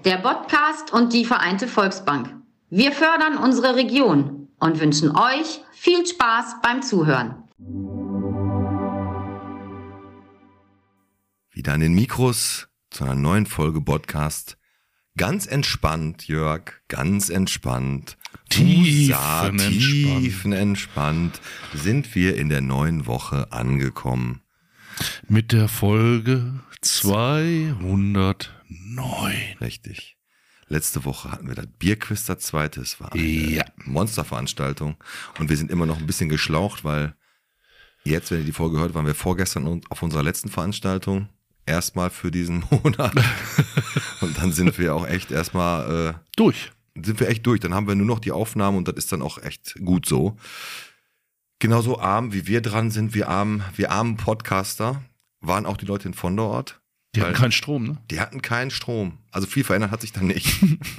der Podcast und die Vereinte Volksbank. Wir fördern unsere Region und wünschen euch viel Spaß beim Zuhören. Wieder an den Mikros zu einer neuen Folge Podcast. Ganz entspannt, Jörg, ganz entspannt. Tiefenentspannt sind wir in der neuen Woche angekommen. Mit der Folge 209. Richtig. Letzte Woche hatten wir das Bierquiz, das zweite. Es war eine Monsterveranstaltung. Und wir sind immer noch ein bisschen geschlaucht, weil jetzt, wenn ihr die Folge hört, waren wir vorgestern auf unserer letzten Veranstaltung. Erstmal für diesen Monat. Und dann sind wir auch echt erstmal durch. Sind wir echt durch. Dann haben wir nur noch die Aufnahmen und das ist dann auch echt gut so. Genauso arm wie wir dran sind, wir armen Podcaster, waren auch die Leute in Vonderort. Die hatten keinen Strom, ne? Die hatten keinen Strom. Also viel verändert hat sich dann nicht.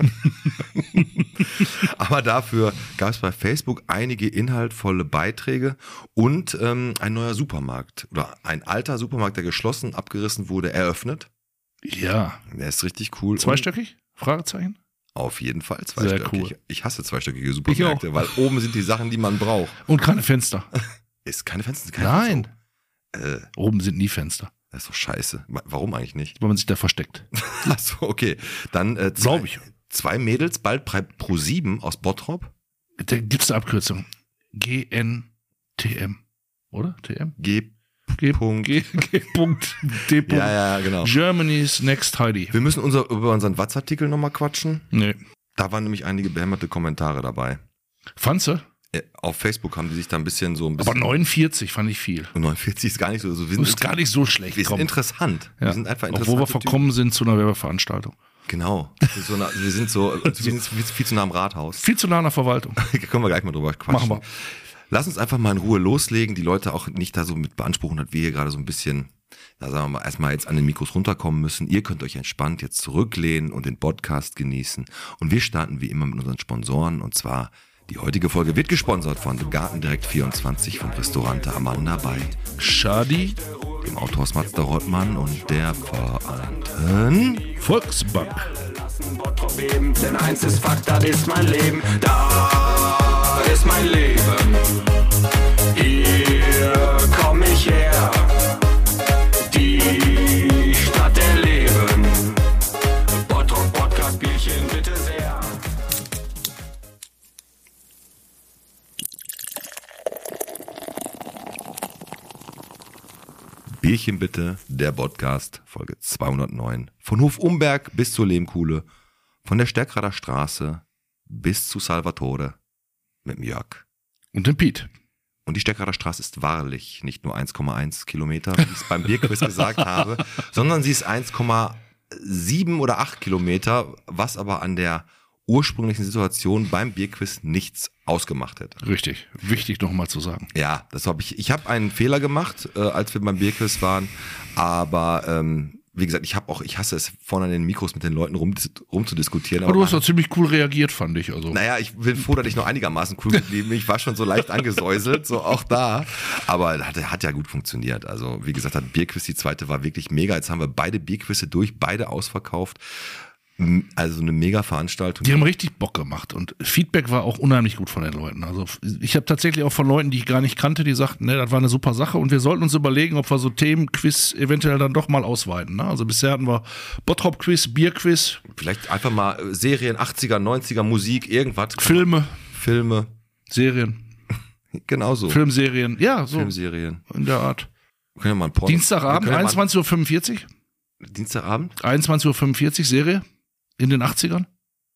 Aber dafür gab es bei Facebook einige inhaltvolle Beiträge und ein neuer Supermarkt oder ein alter Supermarkt, der geschlossen, abgerissen wurde, eröffnet. Ja. Der ist richtig cool. Zweistöckig? Fragezeichen? Auf jeden Fall zweistöckig. Sehr cool. Ich hasse zweistöckige Supermärkte, Ich auch. weil oben sind die Sachen, die man braucht. Und keine Fenster. Ist keine Fenster? Nein. Oben sind nie Fenster. Das ist doch scheiße. Warum eigentlich nicht? Weil man sich da versteckt. Achso, okay. Dann zwei Mädels, bald Pro7 aus Bottrop. Da gibt's eine Abkürzung. GNTM. Oder? TM? G. D. Ja, genau. Germany's Next Heidi. Wir müssen über unseren Watz-Artikel nochmal quatschen. Nee. Da waren nämlich einige behämmerte Kommentare dabei. Fandst du? Auf Facebook haben die sich da ein bisschen. Aber 49 fand ich viel. 49 ist gar nicht so. Ist gar nicht so schlecht. Wir sind interessant. Ja. Wir sind einfach interessant. Obwohl wir verkommen sind zu einer Werbeveranstaltung. Genau. Wir sind viel zu nah am Rathaus. Viel zu nah an der Verwaltung. Können wir gleich mal drüber quatschen. Machen wir. Lass uns einfach mal in Ruhe loslegen. Die Leute auch nicht da so mit beanspruchen, dass wir hier gerade so ein bisschen, sagen wir mal, erstmal jetzt an den Mikros runterkommen müssen. Ihr könnt euch entspannt jetzt zurücklehnen und den Podcast genießen. Und wir starten wie immer mit unseren Sponsoren. Und zwar, die heutige Folge wird gesponsert von Gartendirekt 24 vom Restaurante Amanda bei Schadi, dem Autohaus Mazda Rottmann und der Vereinten Volksbank. Denn eins ist Fakt, das ist mein Leben. Da ist mein Leben. Hier komm ich her. Die Stadt der Leben. Bottrop Podcast Bierchen bitte sehr. Bierchen bitte, der Podcast, Folge 209. Von Hof Umberg bis zur Lehmkuhle, von der Stärkrader Straße bis zu Salvatore mit dem Jörg. Und dem Piet. Und die Stärkrader Straße ist wahrlich nicht nur 1,1 Kilometer, wie ich es beim Bierquiz gesagt habe, sondern sie ist 1,7 oder 8 Kilometer, was aber an der ursprünglichen Situation beim Bierquiz nichts ausgemacht hätte. Richtig, wichtig nochmal zu sagen. Ja, das habe ich. Ich habe einen Fehler gemacht, als wir beim Bierquiz waren, aber wie gesagt, ich hasse es, vorne an den Mikros mit den Leuten rumzudiskutieren. Aber du hast doch ziemlich cool reagiert, fand ich. Also. Naja, ich bin froh, dass ich noch einigermaßen cool geblieben bin. Ich war schon so leicht angesäuselt, so auch da. Aber hat ja gut funktioniert. Also wie gesagt, das Bierquiz, die zweite war wirklich mega. Jetzt haben wir beide Bierquizze durch, beide ausverkauft. Also eine mega Veranstaltung. Die haben richtig Bock gemacht und Feedback war auch unheimlich gut von den Leuten. Also ich habe tatsächlich auch von Leuten, die ich gar nicht kannte, die sagten, ne, das war eine super Sache und wir sollten uns überlegen, ob wir so Themenquiz eventuell dann doch mal ausweiten. Ne? Also bisher hatten wir Bottrop-Quiz, Bier-Quiz. Vielleicht einfach mal Serien, 80er, 90er, Musik, irgendwas. Filme. Serien. Genauso. Filmserien, ja, so. Filmserien. In der Art. Wir können ja mal ein Porno. Dienstagabend, 21.45 Uhr. Dienstagabend? 21.45 Uhr, Serie. In den 80ern?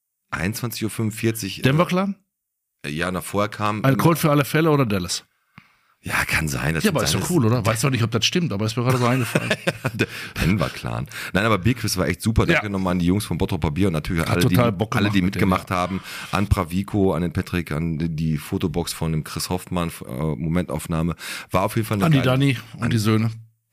21.45 Uhr. Denver Clan? Ja, vorher kam... Ein Colt für alle Fälle oder Dallas? Ja, kann sein. Ja, aber ist doch cool, oder? Weiß doch nicht, ob das stimmt, aber ist mir gerade so eingefallen. Denver Clan. Nein, aber Bierquiz war echt super. Danke nochmal an die Jungs von Bottroper Bier und natürlich alle, die mitgemacht haben. An Pravico, an den Patrick, an die Fotobox von dem Chris Hoffmann, Momentaufnahme. War auf jeden Fall eine An die Dani und die Söhne.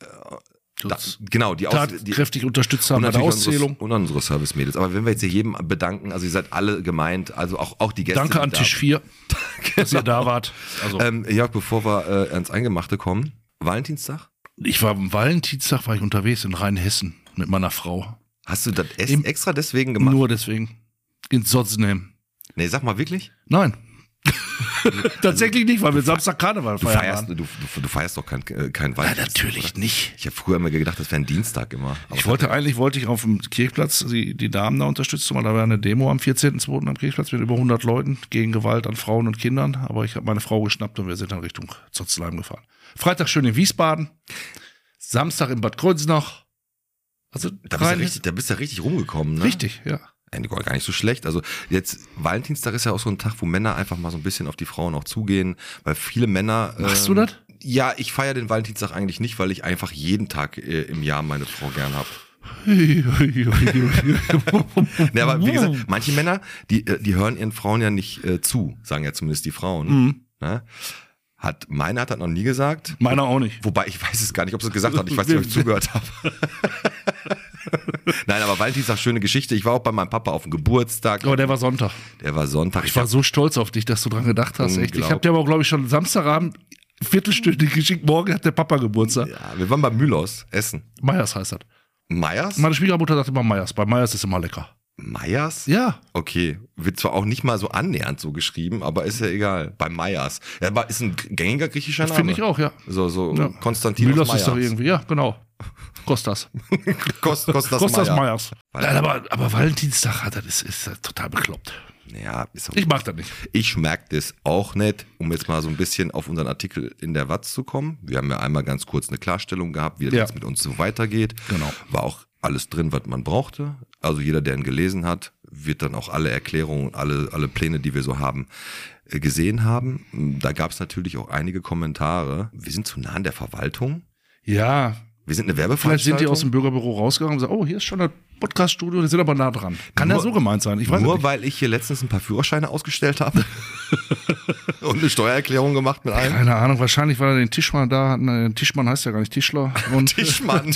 Genau, die kräftig unterstützt haben bei der Auszählung. Und unsere Service-Mädels. Aber wenn wir jetzt hier jedem bedanken, also ihr seid alle gemeint, also auch die Gäste. Danke an Tisch 4, dass ihr da wart. Also. Ja, bevor wir ans Eingemachte kommen, Valentinstag? Am Valentinstag war ich unterwegs in Rheinhessen mit meiner Frau. Hast du das extra deswegen gemacht? Nur deswegen. In Sotzenheim. Nee, sag mal wirklich? Nein. Tatsächlich nicht, weil wir Samstag Karneval feiern. Du feierst doch kein Valentinstag. Ja, natürlich oder? nicht. Ich habe früher immer gedacht, das wäre ein Dienstag immer. Aber wollte ich auf dem Kirchplatz die Damen da unterstützen, weil da war eine Demo am 14.02. am Kirchplatz mit über 100 Leuten gegen Gewalt an Frauen und Kindern. Aber ich habe meine Frau geschnappt und wir sind dann Richtung Zotzleim gefahren. Freitag schön in Wiesbaden, Samstag in Bad Kreuznach. Also da bist du ja richtig rumgekommen, ne? Richtig, ja. Gar nicht so schlecht. Also jetzt, Valentinstag ist ja auch so ein Tag, wo Männer einfach mal so ein bisschen auf die Frauen auch zugehen, weil viele Männer... Machst du das? Ja, ich feiere den Valentinstag eigentlich nicht, weil ich einfach jeden Tag im Jahr meine Frau gern habe. Ne, aber wie gesagt, manche Männer, die hören ihren Frauen ja nicht zu, sagen ja zumindest die Frauen. Mhm. Ne? Meiner hat das noch nie gesagt. Meiner auch nicht. Wobei, ich weiß es gar nicht, ob sie es gesagt hat. Ich weiß nicht, ob ich zugehört habe. Nein, aber Valentinstag, schöne Geschichte. Ich war auch bei meinem Papa auf dem Geburtstag. Aber der war Sonntag. Ich war so stolz auf dich, dass du dran gedacht hast. Echt. Ich habe dir aber, glaube ich, schon Samstagabend viertelstündig geschickt. Morgen hat der Papa Geburtstag. Ja, wir waren bei Mühlers essen. Meyers heißt das. Meyers? Meine Schwiegermutter sagt immer Meyers. Bei Meyers ist immer lecker. Meyers? Ja. Okay. Wird zwar auch nicht mal so annähernd so geschrieben, aber ist ja egal. Bei Meyers. Ja, aber ist ein gängiger griechischer Name. Finde ich auch, ja. So ja. Konstantinos Mühlers Meyers. ist doch irgendwie, ja, genau. Kostas. Kostas Meyers. Nein, aber Valentinstag, das ist total bekloppt. Ja, ist auch ich mag das nicht. Ich merke das auch nicht, um jetzt mal so ein bisschen auf unseren Artikel in der Watz zu kommen. Wir haben ja einmal ganz kurz eine Klarstellung gehabt, wie das jetzt mit uns so weitergeht. Genau. War auch alles drin, was man brauchte. Also jeder, der ihn gelesen hat, wird dann auch alle Erklärungen, alle Pläne, die wir so haben, gesehen haben. Da gab es natürlich auch einige Kommentare. Wir sind zu nah an der Verwaltung. Ja. Wir sind eine Werbeveranstaltung. Vielleicht sind die aus dem Bürgerbüro rausgegangen und sagen, oh, hier ist schon das Podcast-Studio, die sind aber nah dran. Kann ja so gemeint sein. Ich weiß nur nicht. Weil ich hier letztens ein paar Führerscheine ausgestellt habe und eine Steuererklärung gemacht mit einem. Keine Ahnung, wahrscheinlich war da den Tischmann da. Tischmann heißt ja gar nicht Tischler. Und Tischmann.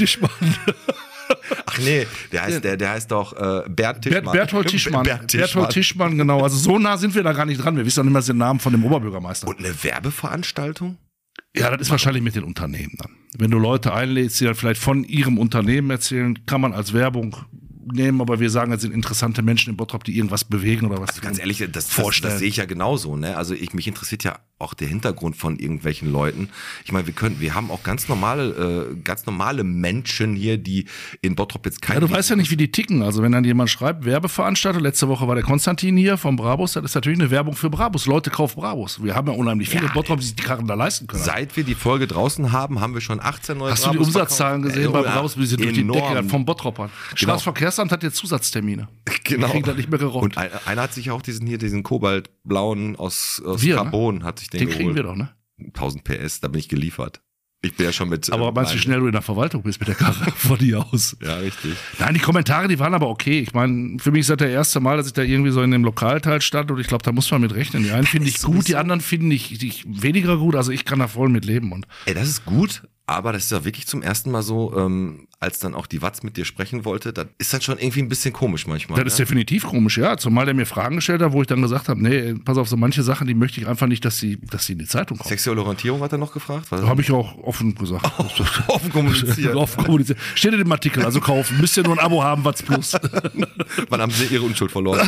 Ach nee, der heißt doch Bert Tischmann. Berthold Tischmann. Berthold Tischmann, genau. Also so nah sind wir da gar nicht dran. Wir wissen doch nicht mal den Namen von dem Oberbürgermeister. Und eine Werbeveranstaltung? Ja, das ist wahrscheinlich mit den Unternehmen dann. Wenn du Leute einlädst, die dann vielleicht von ihrem Unternehmen erzählen, kann man als Werbung nehmen, aber wir sagen, es sind interessante Menschen in Bottrop, die irgendwas bewegen oder was. Also ganz ehrlich, das sehe ich ja genauso, ne? Also mich interessiert ja auch der Hintergrund von irgendwelchen Leuten. Ich meine, wir haben auch ganz normale Menschen hier, die in Bottrop jetzt keine. Ja, du weißt ja nicht, wie die ticken. Also wenn dann jemand schreibt, Werbeveranstalter, letzte Woche war der Konstantin hier vom Brabus, das ist natürlich eine Werbung für Brabus. Leute kaufen Brabus. Wir haben ja unheimlich viele Bottrop, die sich die Karren da leisten können. Seit wir die Folge draußen haben wir schon 18 neue Hast Brabus. Hast du die Umsatzzahlen gesehen bei Brabus, wie sie durch die Decke vom Bottropern? Genau. Straßenverkehrsamt hat jetzt Zusatztermine. Genau. Die kriegen das nicht mehr gerockt. Und einer hat sich auch diesen kobaltblauen aus Carbon, ne? Hat sich den kriegen wir doch, ne? 1000 PS, da bin ich geliefert. Ich bin ja schon mit. Aber meinst du, wie schnell du in der Verwaltung bist mit der Karre von dir aus? Ja, richtig. Nein, die Kommentare, die waren aber okay. Ich meine, für mich ist das der erste Mal, dass ich da irgendwie so in dem Lokalteil stand und ich glaube, da muss man mit rechnen. Die einen finde ich gut, die anderen finde ich weniger gut. Also ich kann da voll mit leben. Ey, das ist gut, aber das ist ja wirklich zum ersten Mal so, als dann auch die Watz mit dir sprechen wollte, das ist dann schon irgendwie ein bisschen komisch manchmal. Das ist definitiv komisch, ja. Zumal der mir Fragen gestellt hat, wo ich dann gesagt habe, nee, pass auf, so manche Sachen, die möchte ich einfach nicht, dass sie in die Zeitung kommen. Sexuelle Orientierung hat er noch gefragt? Habe ich auch offen gesagt. Offen kommuniziert. Offen kommuniziert. Steht in dem Artikel, also kaufen. Müsst ihr nur ein Abo haben, Watz Plus. Wann haben sie ihre Unschuld verloren?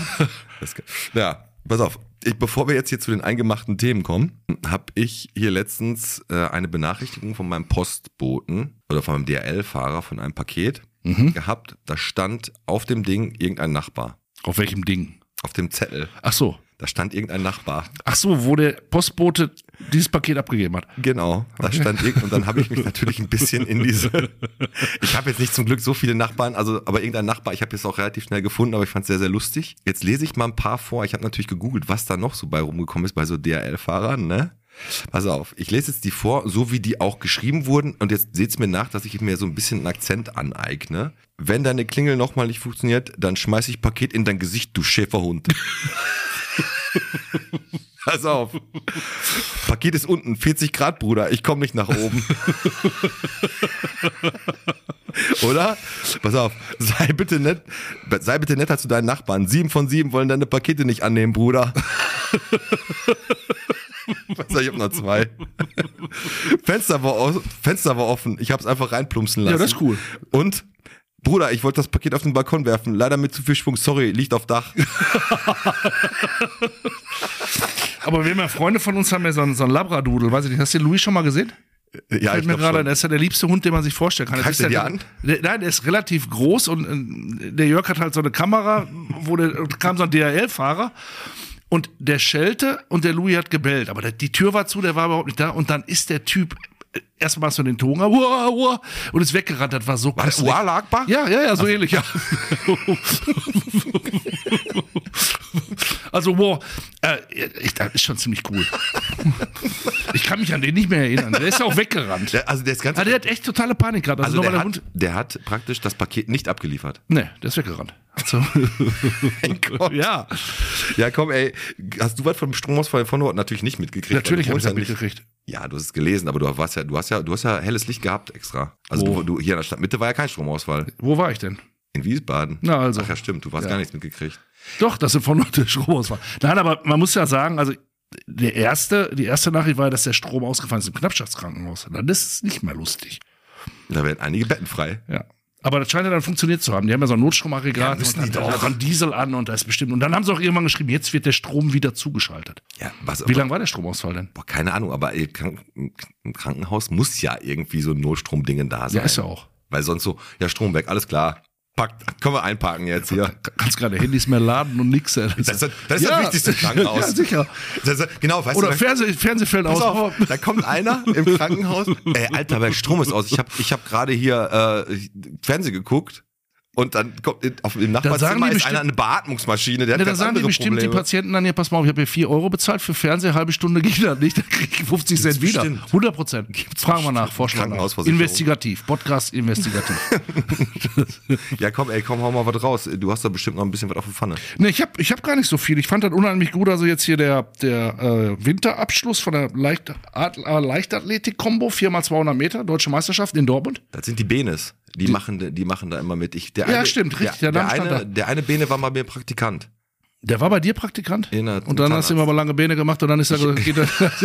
Ja, pass auf. Bevor wir jetzt hier zu den eingemachten Themen kommen, habe ich hier letztens eine Benachrichtigung von meinem Postboten oder von meinem DHL-Fahrer von einem Paket gehabt. Da stand auf dem Ding irgendein Nachbar. Auf welchem Ding? Auf dem Zettel. Ach so. Da stand irgendein Nachbar. Ach so, wo der Postbote dieses Paket abgegeben hat. Genau, da stand und dann habe ich mich natürlich ein bisschen in diese. Ich habe jetzt nicht zum Glück so viele Nachbarn, aber irgendein Nachbar, ich habe es auch relativ schnell gefunden, aber ich fand es sehr, sehr lustig. Jetzt lese ich mal ein paar vor. Ich habe natürlich gegoogelt, was da noch so bei rumgekommen ist bei so DHL-Fahrern, ne? Pass auf, ich lese jetzt die vor, so wie die auch geschrieben wurden und jetzt seht's mir nach, dass ich mir so ein bisschen einen Akzent aneigne. Wenn deine Klingel nochmal nicht funktioniert, dann schmeiß ich Paket in dein Gesicht, du Schäferhund. Pass auf. Paket ist unten, 40 Grad, Bruder, ich komme nicht nach oben. Oder? Pass auf, sei bitte netter zu deinen Nachbarn. 7 von 7 wollen deine Pakete nicht annehmen, Bruder. Ich hab noch 2. Fenster war offen, ich hab's einfach reinplumpsen lassen. Ja, das ist cool. Und Bruder, ich wollte das Paket auf den Balkon werfen. Leider mit zu viel Schwung. Sorry, liegt auf Dach. Aber wir haben ja Freunde von uns, haben ja so einen Labradudel. Weiß ich nicht, hast du den Louis schon mal gesehen? Ja, Fällt mir gerade, der ist ja der liebste Hund, den man sich vorstellen kann. Greifst du dir an? Nein, der ist relativ groß und der Jörg hat halt so eine Kamera, kam so ein DHL-Fahrer und der schellte und der Louis hat gebellt. Aber die Tür war zu, der war überhaupt nicht da und dann ist der Typ erstmal so den Ton und ist weggerannt, das war so War das Ualagbar? Ja, so ähnlich, ja. Also, das ist schon ziemlich cool. Ich kann mich an den nicht mehr erinnern. Der ist ja auch weggerannt. Der ist ganz der hat echt totale Panik gehabt. Also der hat praktisch das Paket nicht abgeliefert. Nee, der ist weggerannt. So. Mein Gott. Ja. Ja, komm, ey. Hast du was vom Stromausfall von Nord natürlich nicht mitgekriegt? Natürlich habe ich das nicht mitgekriegt. Ja, du hast es gelesen, aber du hast ja helles Licht gehabt extra. Also du hier in der Stadtmitte war ja kein Stromausfall. Wo war ich denn? In Wiesbaden. Na also. Ach ja, stimmt, du hast gar nichts mitgekriegt. Doch, das ist von Nord der Stromausfall. Nein, aber man muss ja sagen, also die erste Nachricht war, dass der Strom ausgefallen ist im Knappschaftskrankenhaus. Dann ist es nicht mehr lustig. Da werden einige Betten frei. Ja. Aber das scheint ja dann funktioniert zu haben. Die haben ja so ein Notstromaggregat müssen und die dann doch. hat einen Diesel an und da ist bestimmt. Und dann haben sie auch irgendwann geschrieben, jetzt wird der Strom wieder zugeschaltet. Ja, Wie lange war der Stromausfall denn? Boah, keine Ahnung, aber im Krankenhaus muss ja irgendwie so ein Notstromdingen da sein. Ja, ist ja auch. Weil sonst so, ja, Strom weg, alles klar. Können wir einparken jetzt hier. Kannst gerade Handys mehr laden und nix. Das ist das wichtigste Krankenhaus. Ja, sicher. Genau, weißt Oder du. Fernseh fällt Pass aus. auf, da kommt einer im Krankenhaus. Ey, Alter, mein Strom ist aus. Ich hab gerade hier Fernsehen geguckt. Und dann kommt im Nachbarzimmer ist einer eine Beatmungsmaschine, der hat dann ganz sagen die andere bestimmt Probleme. die Patienten dann, hier, pass mal auf, ich habe hier 4 Euro bezahlt für Fernseher, halbe Stunde geht das nicht, dann kriege ich 50 Cent wieder. bestimmt. 100%. Fragen wir nach, forschen wir nach. Krankenhausversicherung. Investigativ, Podcast investigativ. Ja, komm, hau mal was raus. Du hast da bestimmt noch ein bisschen was auf der Pfanne. Ne, ich hab gar nicht so viel. Ich fand das unheimlich gut. Also jetzt hier der Winterabschluss von der Leichtathletik-Kombo, 4x200 Meter, Deutsche Meisterschaft in Dortmund. Das sind die Benes. Die machen da immer mit. Stimmt, richtig. Der eine Bene war mal mir Praktikant. Der war bei dir Praktikant? In der Und dann hast du ihm aber lange Beine gemacht und dann ist er dann ist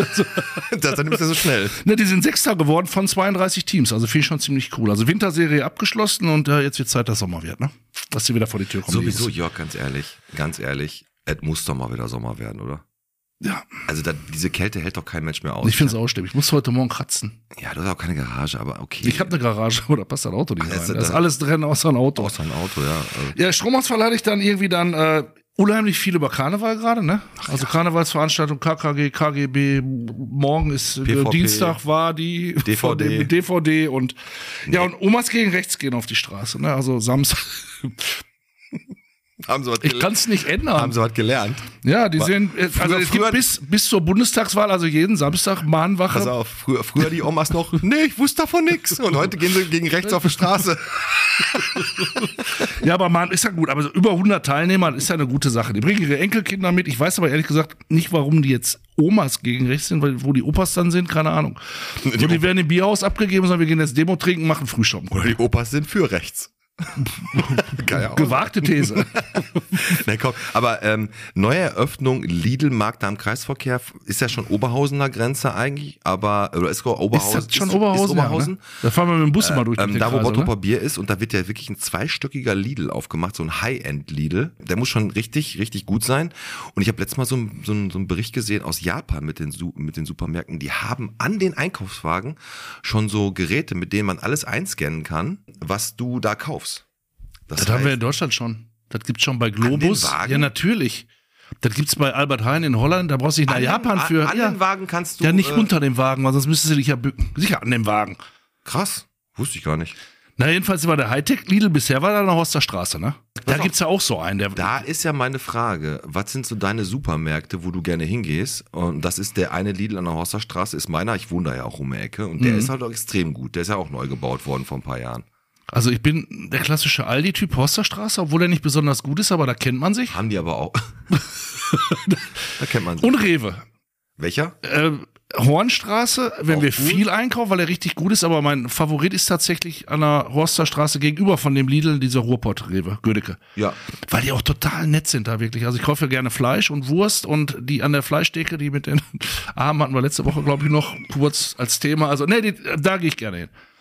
er so schnell. Ne, die sind Sechster geworden von 32 Teams. Also finde ich schon ziemlich cool. Also Winterserie abgeschlossen und jetzt wird Zeit, dass Sommer wird, ne? Dass sie wieder vor die Tür kommen. Sowieso, Jörg, ganz ehrlich, es muss doch mal wieder Sommer werden, oder? Ja. Also diese Kälte hält doch kein Mensch mehr aus. Ich finde es auch schlimm. Ich muss heute Morgen kratzen. Ja, du hast auch keine Garage, aber okay. Ich habe eine Garage, aber da passt das Auto nicht rein. Da ist da- alles drin außer ein Auto. Außer ein Auto, ja. Also, Ja, Stromausfall hatte ich dann irgendwie unheimlich viel über Karneval gerade, ne? Also Karnevalsveranstaltung, KKG, KGB, morgen ist PvP. Dienstag war die DVD. mit DVD und ja, und Omas gegen rechts gehen auf die Straße, ne? Also Samstag. haben sie was Ich kann es nicht ändern. Haben sie was gelernt? Ja, die sehen, also es früher- gibt bis zur Bundestagswahl, also jeden Samstag Mahnwache. Pass auf, früher die Omas noch, nee, ich wusste davon nix. Und heute gehen sie gegen rechts auf die Straße. Ja, aber man ist ja gut, aber so über 100 Teilnehmer ist ja eine gute Sache. Die bringen ihre Enkelkinder mit. Ich weiß aber ehrlich gesagt nicht, warum die jetzt Omas gegen rechts sind, weil wo die Opas dann sind, keine Ahnung. So, die werden im Bierhaus abgegeben, sondern wir gehen jetzt Demo trinken, machen Frühstück. Oder die Opas sind für rechts. Kann ja auch Gewagte These. Na komm, aber neue Eröffnung Lidl-Markt da im Kreisverkehr ist ja schon Oberhausener Grenze eigentlich, aber oder ist Oberhausen? Ist das schon Oberhausen? Ist Oberhausen? Ja, ne? Da fahren wir mit dem Bus immer durch die Da wo Kreise, Bottroper ne? Bier ist und da wird ja wirklich ein zweistöckiger Lidl aufgemacht, so ein High-End Lidl. Der muss schon richtig gut sein. Und ich habe letztes Mal so einen Bericht gesehen aus Japan mit den Supermärkten. Die haben an den Einkaufswagen schon so Geräte, mit denen man alles einscannen kann, was du da kaufst. Das haben wir in Deutschland schon. Das gibt's schon bei Globus. den Wagen? Ja, natürlich. Das gibt's bei Albert Heijn in Holland. Da brauchst du nicht nach Japan für. An Ja. den Wagen kannst du. Ja, nicht unter dem Wagen, weil sonst müsstest du dich ja bücken. Sicher an dem Wagen. Krass. Wusste ich gar nicht. Na, jedenfalls war der Hightech-Lidl bisher war da noch aus der Straße, ne? Da gibt's ja auch so einen, der. Da ist ja meine Frage, was sind so deine Supermärkte, wo du gerne hingehst? Und das ist der eine Lidl an der Horsterstraße, ist meiner, ich wohne da ja auch um die Ecke und der ist halt auch extrem gut. Der ist ja auch neu gebaut worden vor ein paar Jahren. Also ich bin der klassische Aldi-Typ Horsterstraße, obwohl er nicht besonders gut ist, aber da kennt man sich. Haben die aber auch. Da kennt man sie. Und Rewe. Welcher? Hornstraße, wenn Auch wir gut. viel einkaufen, weil er richtig gut ist, aber mein Favorit ist tatsächlich an der Horsterstraße gegenüber von dem Lidl, dieser Ruhrpott-Rewe, Gödecke. Ja. Weil die auch total nett sind da wirklich. Also ich kaufe ja gerne Fleisch und Wurst und die an der Fleischtheke, die mit den Armen hatten wir letzte Woche, glaube ich, noch kurz als Thema. Also da gehe ich gerne hin.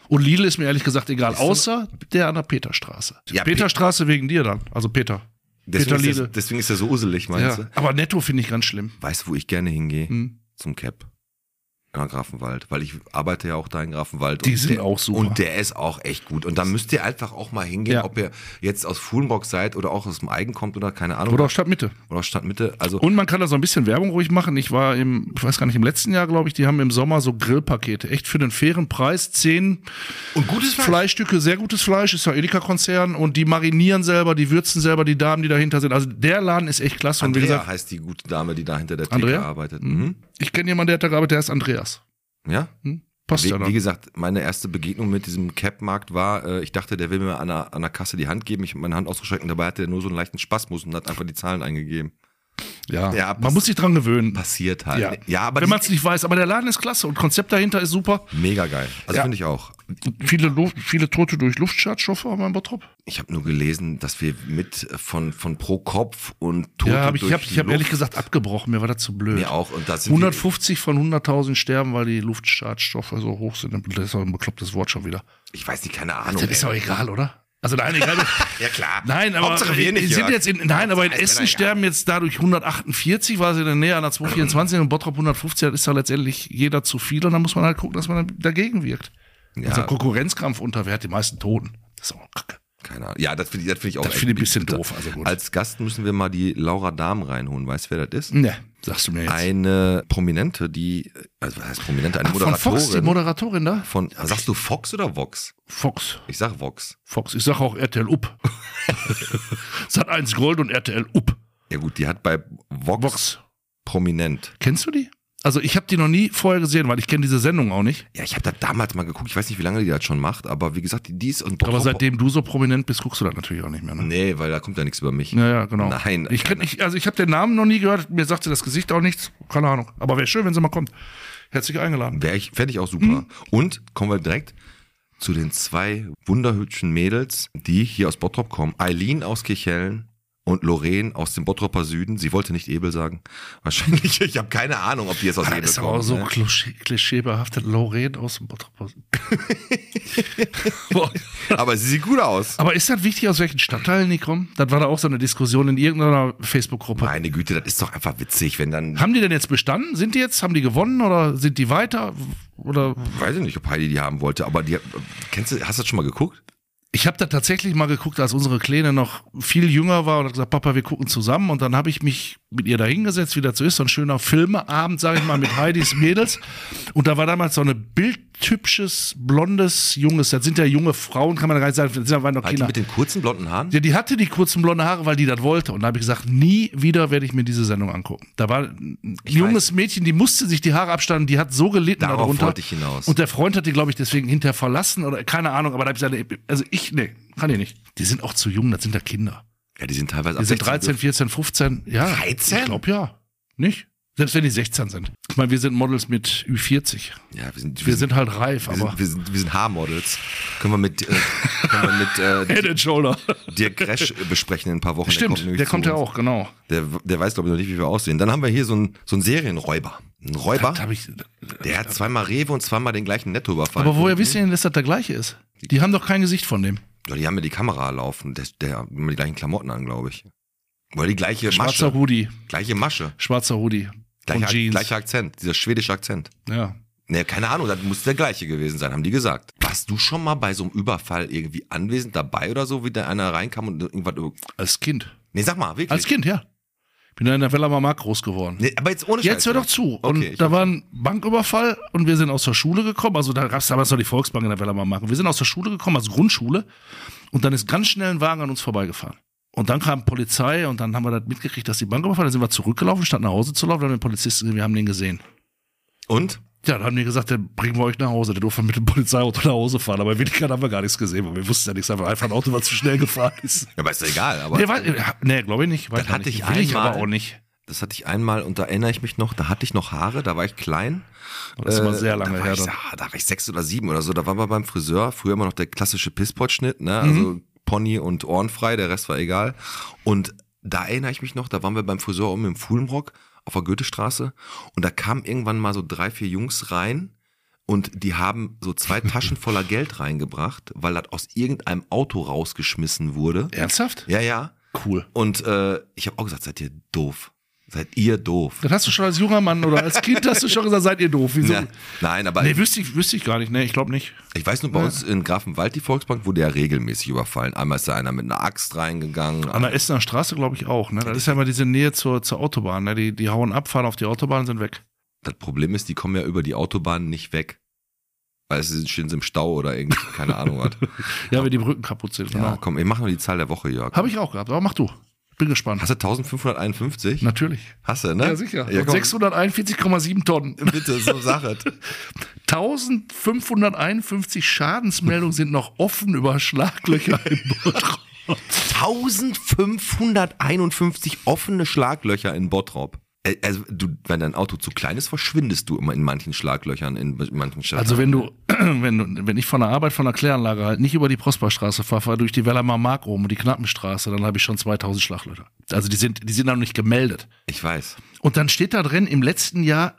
Und Lidl ist mir ehrlich gesagt egal, außer der an der Peterstraße. Ja, Peterstraße wegen dir dann, also Peter. Deswegen ist er so uselig, meinst Ja, du? aber Netto finde ich ganz schlimm. Weißt du, wo ich gerne hingehe? Zum Cap. Ja, Grafenwald, weil ich arbeite ja auch da in Grafenwald. Die sind auch super. Und der ist auch echt gut. Und da müsst ihr einfach auch mal hingehen, Ja. ob ihr jetzt aus Fuhlenbrock seid oder auch aus dem Eigen kommt oder keine Ahnung. Oder auch Stadtmitte. Oder aus Stadtmitte. Also Und man kann da so ein bisschen Werbung ruhig machen. Ich war ich weiß gar nicht, im letzten Jahr, glaube ich, die haben im Sommer so Grillpakete. Echt für den fairen Preis. 10 und gutes Fleisch. Fleischstücke, sehr gutes Fleisch, ist ja Edeka-Konzern und die marinieren selber, die würzen selber, die Damen, die dahinter sind. Also der Laden ist echt klasse. Und wie Andrea gesagt, heißt die gute Dame, die da hinter der Theke Andrea? arbeitet. ich kenne jemanden, der hat da gearbeitet, der ist Andreas. Ja? Passt ja Wie dann. gesagt, meine erste Begegnung mit diesem Cap-Markt war, ich dachte, der will mir an der Kasse die Hand geben. Ich habe meine Hand ausgestreckt und dabei hatte er nur so einen leichten Spasmus und hat einfach die Zahlen eingegeben. Ja, man muss sich dran gewöhnen. Passiert halt. Ja, aber wenn man es nicht weiß. Aber der Laden ist klasse und Konzept dahinter ist super. mega geil. Also Ja. finde ich auch. Viele Tote durch Luftschadstoffe haben wir in Bottrop. Ich habe nur gelesen, dass wir mit von pro Kopf und Tote Ja, ich durch hab die ehrlich Luft- gesagt abgebrochen. Mir war das zu blöd. Mir auch. Und da sind 150 von 100.000 sterben, weil die Luftschadstoffe so hoch sind. Das ist auch ein beklopptes Wort schon wieder. ich weiß nicht, keine Ahnung. Das ist auch egal, oder? Also nein, egal. Ja klar. Nein, aber Hauptsache wir nicht, sind Jörg. jetzt aber in Ist mir Essen egal. sterben jetzt dadurch 148, weil sie in der Nähe an der 224 und Bottrop 150, das ist ja letztendlich jeder zu viel und dann muss man halt gucken, dass man dagegen wirkt. Ja. Also Konkurrenzkampf unter, wer hat die meisten Toten? Das ist auch kacke. Keine Ahnung. Ja, das finde ich auch. Das echt finde ich ein bisschen bitter. doof, also gut. Als Gast müssen wir mal die Laura Dahm reinholen. Weißt du, wer das ist? Ne, sagst du mir jetzt. Eine Prominente, also was heißt Prominente? Eine Von Moderatorin. Fox, die Moderatorin da? Sagst du Fox oder Vox? Fox. Ich sag Vox. Ich sag auch RTL Up. Sat.1 Gold und RTL Up. Ja gut, die hat bei Vox prominent. Kennst du die? Also ich habe die noch nie vorher gesehen, weil ich kenne diese Sendung auch nicht. Ja, ich habe da damals mal geguckt. Ich weiß nicht, wie lange die das schon macht, aber wie gesagt, die ist und Aber seitdem du so prominent bist, guckst du das natürlich auch nicht mehr. Ne? Nee, weil da kommt ja nichts über mich. Ja, genau. Nein. Ich habe den Namen noch nie gehört. Mir sagte das Gesicht auch nichts. Keine Ahnung. Aber wäre schön, wenn sie mal kommt. Herzlich eingeladen. Fände ich auch super. Und kommen wir direkt zu den 2 wunderhübschen Mädels, die hier aus Bottrop kommen. Eileen aus Kirchhellen und Lorraine aus dem Bottroper Süden. Sie wollte nicht Ebel sagen. Wahrscheinlich, ich habe keine Ahnung, ob die jetzt aus Ebel Das ist kommen. aber so ne? klischeebehaftet. Lorraine aus dem Bottrop. Aber sie sieht gut aus. Aber ist das wichtig, aus welchen Stadtteilen die kommen? Das war da auch so eine Diskussion in irgendeiner Facebook-Gruppe. Meine Güte, das ist doch einfach witzig, wenn dann... Haben die denn jetzt bestanden? Haben die gewonnen oder sind die weiter? Oder? Weiß ich nicht, ob Heidi die haben wollte, aber hast du das schon mal geguckt? Ich habe da tatsächlich mal geguckt, als unsere Kleine noch viel jünger war und hat gesagt, Papa, wir gucken zusammen. Und dann habe ich mich mit ihr da hingesetzt, wie das so ist, so ein schöner Filmeabend, sage ich mal, mit Heidis Mädels. Und da war damals so eine bildhübsches, blondes, junges, das sind ja junge Frauen, kann man gar nicht sagen, das waren noch Halt die Kinder. mit den kurzen blonden Haaren? Ja, die hatte die kurzen blonden Haare, weil die das wollte. Und da habe ich gesagt, nie wieder werde ich mir diese Sendung angucken. Da war ein junges Mädchen, die musste sich die Haare abschneiden, die hat so gelitten Darauf darunter. wollte ich hinaus. Und der Freund hat die, glaube ich, deswegen hinterher verlassen oder keine Ahnung. Aber da habe ich gesagt, also nee, kann ich nicht. Die sind auch zu jung, das sind ja Kinder. Ja, die sind teilweise Die sind 13, 14, 15. Ja, 13? Ich glaube ja. Nicht? Selbst wenn die 16 sind. Ich meine, wir sind Models mit Ü40. Ja, Wir sind halt reif, aber. wir sind Haarmodels. Können wir mit Head and Shoulder. Dirk Gresch besprechen in ein paar Wochen. Stimmt, der kommt ja auch, genau. Der weiß, glaube ich, noch nicht, wie wir aussehen. Dann haben wir hier so einen Serienräuber. Ein Räuber, Das hab ich, der hat zweimal Rewe und zweimal den gleichen Netto überfallen. aber woher wisst ihr denn, dass das der gleiche ist? Die haben doch kein Gesicht von dem. Ja, die haben ja die Kamera laufen. Der hat immer die gleichen Klamotten an, glaube ich. Oder die gleiche Schwarzer Masche. Hoodie. Gleiche Masche. Schwarzer Hoodie. Und Jeans. Gleicher Akzent. Dieser schwedische Akzent. Ja. Ne, keine Ahnung, das muss der gleiche gewesen sein, haben die gesagt. Warst du schon mal bei so einem Überfall irgendwie anwesend dabei oder so, wie da einer reinkam und irgendwas... Als Kind. Nee, sag mal, wirklich. Als Kind, ja. Bin da in der Wellermer Markt groß geworden. Nee, aber jetzt ohne Jetzt Scheiß, hör ja. doch zu. Okay, Und da war ein Banküberfall und wir sind aus der Schule gekommen. Also da gab es damals noch die Volksbank in der Wellermer Markt. Wir sind aus der Schule gekommen, als Grundschule. Und dann ist ganz schnell ein Wagen an uns vorbeigefahren. Und dann kam Polizei und dann haben wir das mitgekriegt, dass die Bank überfallen. Dann sind wir zurückgelaufen, statt nach Hause zu laufen. Dann haben den Polizisten gesehen, wir haben den gesehen. Und? Ja, dann haben die gesagt, dann bringen wir euch nach Hause. Der durfte mit dem Polizeiauto nach Hause fahren. Aber in Wirklichkeit haben wir gar nichts gesehen, weil wir wussten ja nichts, einfach ein Auto, was zu schnell gefahren ist. Ja, aber ist doch egal. Aber Nee, glaube ich nicht. Weiß Das hatte nicht. ich Will ich einmal. aber auch nicht. das hatte ich einmal und da erinnere ich mich noch, da hatte ich noch Haare, da war ich klein. Das ist mal sehr lange her. Da war ich 6 oder 7 oder so, da waren wir beim Friseur, früher immer noch der klassische Pisspot-Schnitt, ne? Also Pony und ohrenfrei, der Rest war egal. Und da erinnere ich mich noch, da waren wir beim Friseur oben im Fuhlenbrock auf der Goethestraße und da kamen irgendwann mal so 3, 4 Jungs rein und die haben so 2 Taschen voller Geld reingebracht, weil das aus irgendeinem Auto rausgeschmissen wurde. Ernsthaft? Ja. Cool. Und ich habe auch gesagt, seid ihr doof? Seid ihr doof? Das hast du schon als junger Mann oder als Kind hast du schon gesagt, seid ihr doof. Wieso? Ja, nein, aber Nee, wüsste ich gar nicht. Nee, ich glaube nicht. ich weiß nur, bei uns in Grafenwald, die Volksbank, wurde ja regelmäßig überfallen. Einmal ist da einer mit einer Axt reingegangen. An der Essener Straße glaube ich auch. Ne? Das ist ja immer diese Nähe zur Autobahn. Ne? Die hauen ab, fahren auf die Autobahn und sind weg. Das Problem ist, die kommen ja über die Autobahn nicht weg. Weil stehen sie im Stau oder irgendwie, keine Ahnung was. Ja, wenn die Brücken kaputt sind. Ja, Genau. komm, ich mach mal die Zahl der Woche, Jörg. Habe ich auch gehabt, aber mach du. Bin gespannt. Hast du 1551? Natürlich. Hast du, ne? Ja, sicher. Ja, Und komm, 641,7 Tonnen. bitte, so Sache. 1551 Schadensmeldungen sind noch offen über Schlaglöcher im Bottrop. 1551 offene Schlaglöcher in Bottrop. Also, wenn dein Auto zu klein ist, verschwindest du immer in manchen Schlaglöchern, in manchen Städten. Also wenn ich von der Arbeit von der Kläranlage halt nicht über die Prosperstraße fahre durch die Wellermer Mark rum und die Knappenstraße, dann habe ich schon 2000 Schlaglöcher. Also die sind noch nicht gemeldet. Ich weiß. Und dann steht da drin, im letzten Jahr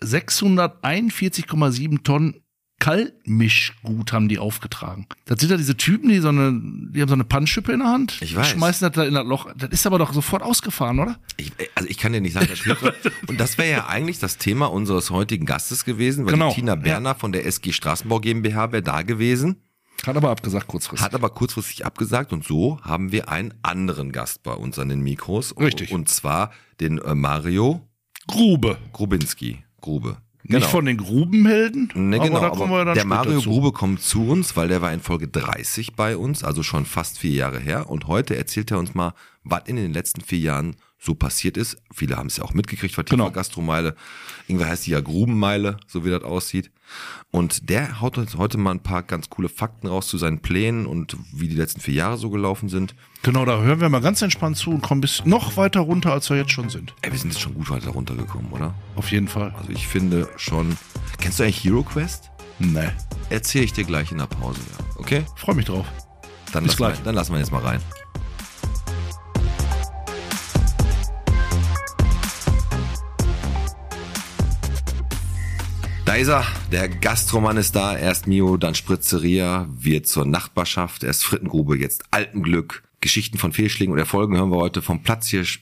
641,7 Tonnen Kaltmischgut haben die aufgetragen. Das sind ja diese Typen, die haben so eine Pannschippe in der Hand. Ich weiß. Schmeißen das da in das Loch. Das ist aber doch sofort ausgefahren, oder? Ich kann dir nicht sagen, das spielt. Und das wäre ja eigentlich das Thema unseres heutigen Gastes gewesen, weil Genau. die Tina Berner von der SG Straßenbau GmbH wäre da gewesen, Hat aber abgesagt kurzfristig. hat aber kurzfristig abgesagt und so haben wir einen anderen Gast bei uns an den Mikros. Richtig. Und zwar den Mario Grube. Grube. Nicht von den Grubenhelden, Ne, aber genau, da kommen wir dann der später Mario zu. Grube kommt zu uns, weil der war in Folge 30 bei uns, also schon fast 4 Jahre her. Und heute erzählt er uns mal, was in den letzten 4 Jahren so passiert ist. Viele haben es ja auch mitgekriegt, was die Genau. Gastromeile, irgendwie heißt die ja Grubenmeile, so wie das aussieht. Und der haut uns heute mal ein paar ganz coole Fakten raus zu seinen Plänen und wie die letzten 4 Jahre so gelaufen sind. Genau, da hören wir mal ganz entspannt zu und kommen bis noch weiter runter, als wir jetzt schon sind. Ey, wir sind jetzt schon gut weiter runtergekommen, oder? Auf jeden Fall. Also ich finde schon. Kennst du eigentlich Hero Quest? Nee. Erzähle ich dir gleich in der Pause, ja. Okay? Freue mich drauf. Dann Bis gleich. lassen wir jetzt mal rein. Da ist er, der Gastromann ist da, erst Mio, dann Spritzeria, wird zur Nachbarschaft, erst Frittengrube, jetzt Altenglück. Geschichten von Fehlschlägen und Erfolgen hören wir heute vom Platzhirsch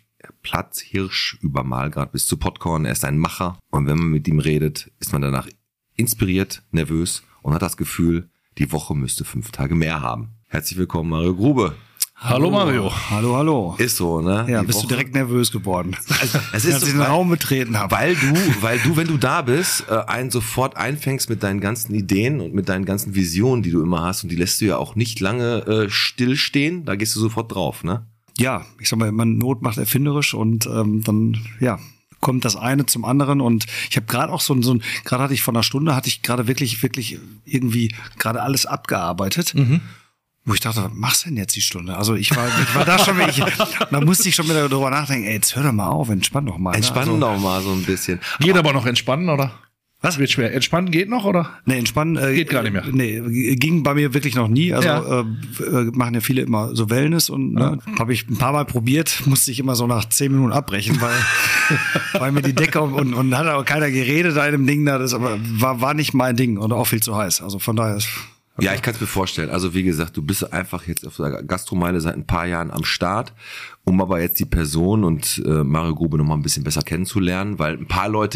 über Malgrad bis zu Popcorn. Er ist ein Macher und wenn man mit ihm redet, ist man danach inspiriert, nervös und hat das Gefühl, die Woche müsste 5 Tage mehr haben. Herzlich willkommen, Mario Grube. Hallo Mario. Hallo. Ist so, ne? Ja, Die bist Woche- du direkt nervös geworden, Also, es als ist ich so, den Raum betreten habe. weil du, wenn du da bist, einen sofort einfängst mit deinen ganzen Ideen und mit deinen ganzen Visionen, die du immer hast und die lässt du ja auch nicht lange stillstehen, da gehst du sofort drauf, ne? Ja, ich sag mal, man Not macht erfinderisch und dann, ja, kommt das eine zum anderen und ich habe gerade auch gerade hatte ich vor einer Stunde, hatte ich gerade wirklich irgendwie gerade alles abgearbeitet. Wo ich dachte, was machst du denn jetzt die Stunde? Also ich war da schon da musste ich schon wieder drüber nachdenken, ey, jetzt hör doch mal auf, entspann doch mal. Entspann ne? Also, doch mal so ein bisschen. Geht aber noch entspannen, oder? Was? Wird schwer. Entspannen geht noch, oder? Nee, entspannen Geht gar nicht mehr. Nee, ging bei mir wirklich noch nie. Also Ja. machen ja viele immer so Wellness und ne, habe ich ein paar Mal probiert, musste ich immer so nach 10 Minuten abbrechen, weil mir die Decke und hat aber keiner geredet da in dem Ding da. Das aber war nicht mein Ding und auch viel zu heiß. Also von daher ist Ja, ich kann es mir vorstellen. Also wie gesagt, du bist einfach jetzt auf der Gastromeile seit ein paar Jahren am Start, um aber jetzt die Person und Mario Grube noch mal ein bisschen besser kennenzulernen, weil ein paar Leute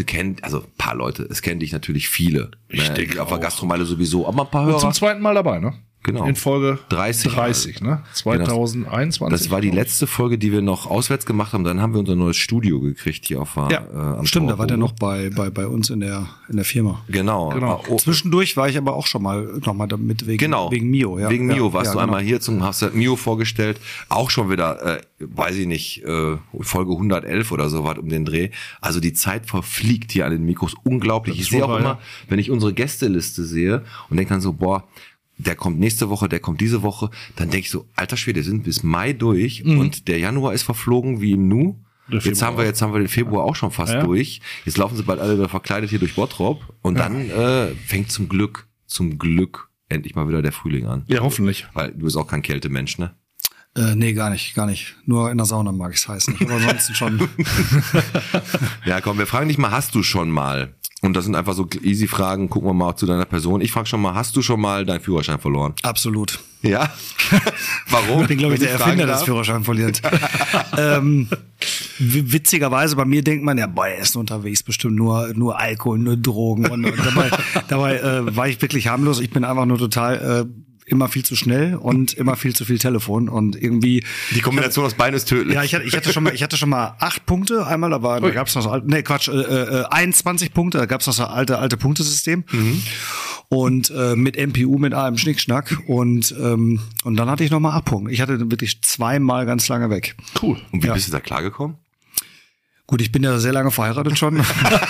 es kennen dich natürlich viele. Ich denke auf der auch. Gastromeile sowieso, aber ein paar Hörer. Zum zweiten Mal dabei, ne? Genau. In Folge 30, 30, ne? 2021. Das war die letzte Folge, die wir noch auswärts gemacht haben. Dann haben wir unser neues Studio gekriegt hier auf ja, am stimmt, da Torbogen. war der noch bei uns in der Firma. Genau. Oh, Zwischendurch war ich aber auch schon mal nochmal damit wegen Mio. Ja. Wegen Mio warst du genau. einmal hier hast du Mio vorgestellt. Auch schon wieder, weiß ich nicht, Folge 111 oder so was um den Dreh. Also die Zeit verfliegt hier an den Mikros unglaublich. Das Ich ist sehe wohl auch wahr, immer, ja. wenn ich unsere Gästeliste sehe und denke dann so, boah, der kommt nächste Woche, der kommt diese Woche, dann denke ich so, alter Schwede, wir sind bis Mai durch und der Januar ist verflogen wie im Nu. Der Jetzt haben wir den Februar auch schon fast Ja. durch. Jetzt laufen sie bald alle wieder verkleidet hier durch Bottrop und dann fängt zum Glück endlich mal wieder der Frühling an. Ja, hoffentlich. Weil du bist auch kein Kältemensch, ne? Nee, gar nicht. Nur in der Sauna mag ich es heiß nicht. Aber ansonsten schon. Ja, komm, wir fragen dich mal, hast du schon mal Und das sind einfach so easy Fragen, gucken wir mal zu deiner Person. Ich frage schon mal, hast du schon mal deinen Führerschein verloren? Absolut. Ja? Warum? Ich bin, glaube ich, der Erfinder des Führerscheins verliert. Witzigerweise, bei mir denkt man ja, boah, er ist unterwegs, bestimmt nur Alkohol, nur Drogen. Und dabei war ich wirklich harmlos. Ich bin einfach nur total immer viel zu schnell und immer viel zu viel Telefon und irgendwie die Kombination aus beiden ist tödlich. Ja, ich hatte schon mal 8 Punkte einmal, da gab's noch so 21 Punkte, da gab's noch so alte Punktesystem. Und mit MPU, mit allem Schnickschnack und dann hatte ich noch mal 8 Punkte. Ich hatte wirklich 2-mal ganz lange weg. Cool. Und wie bist du da klargekommen? Gut, ich bin ja sehr lange verheiratet schon.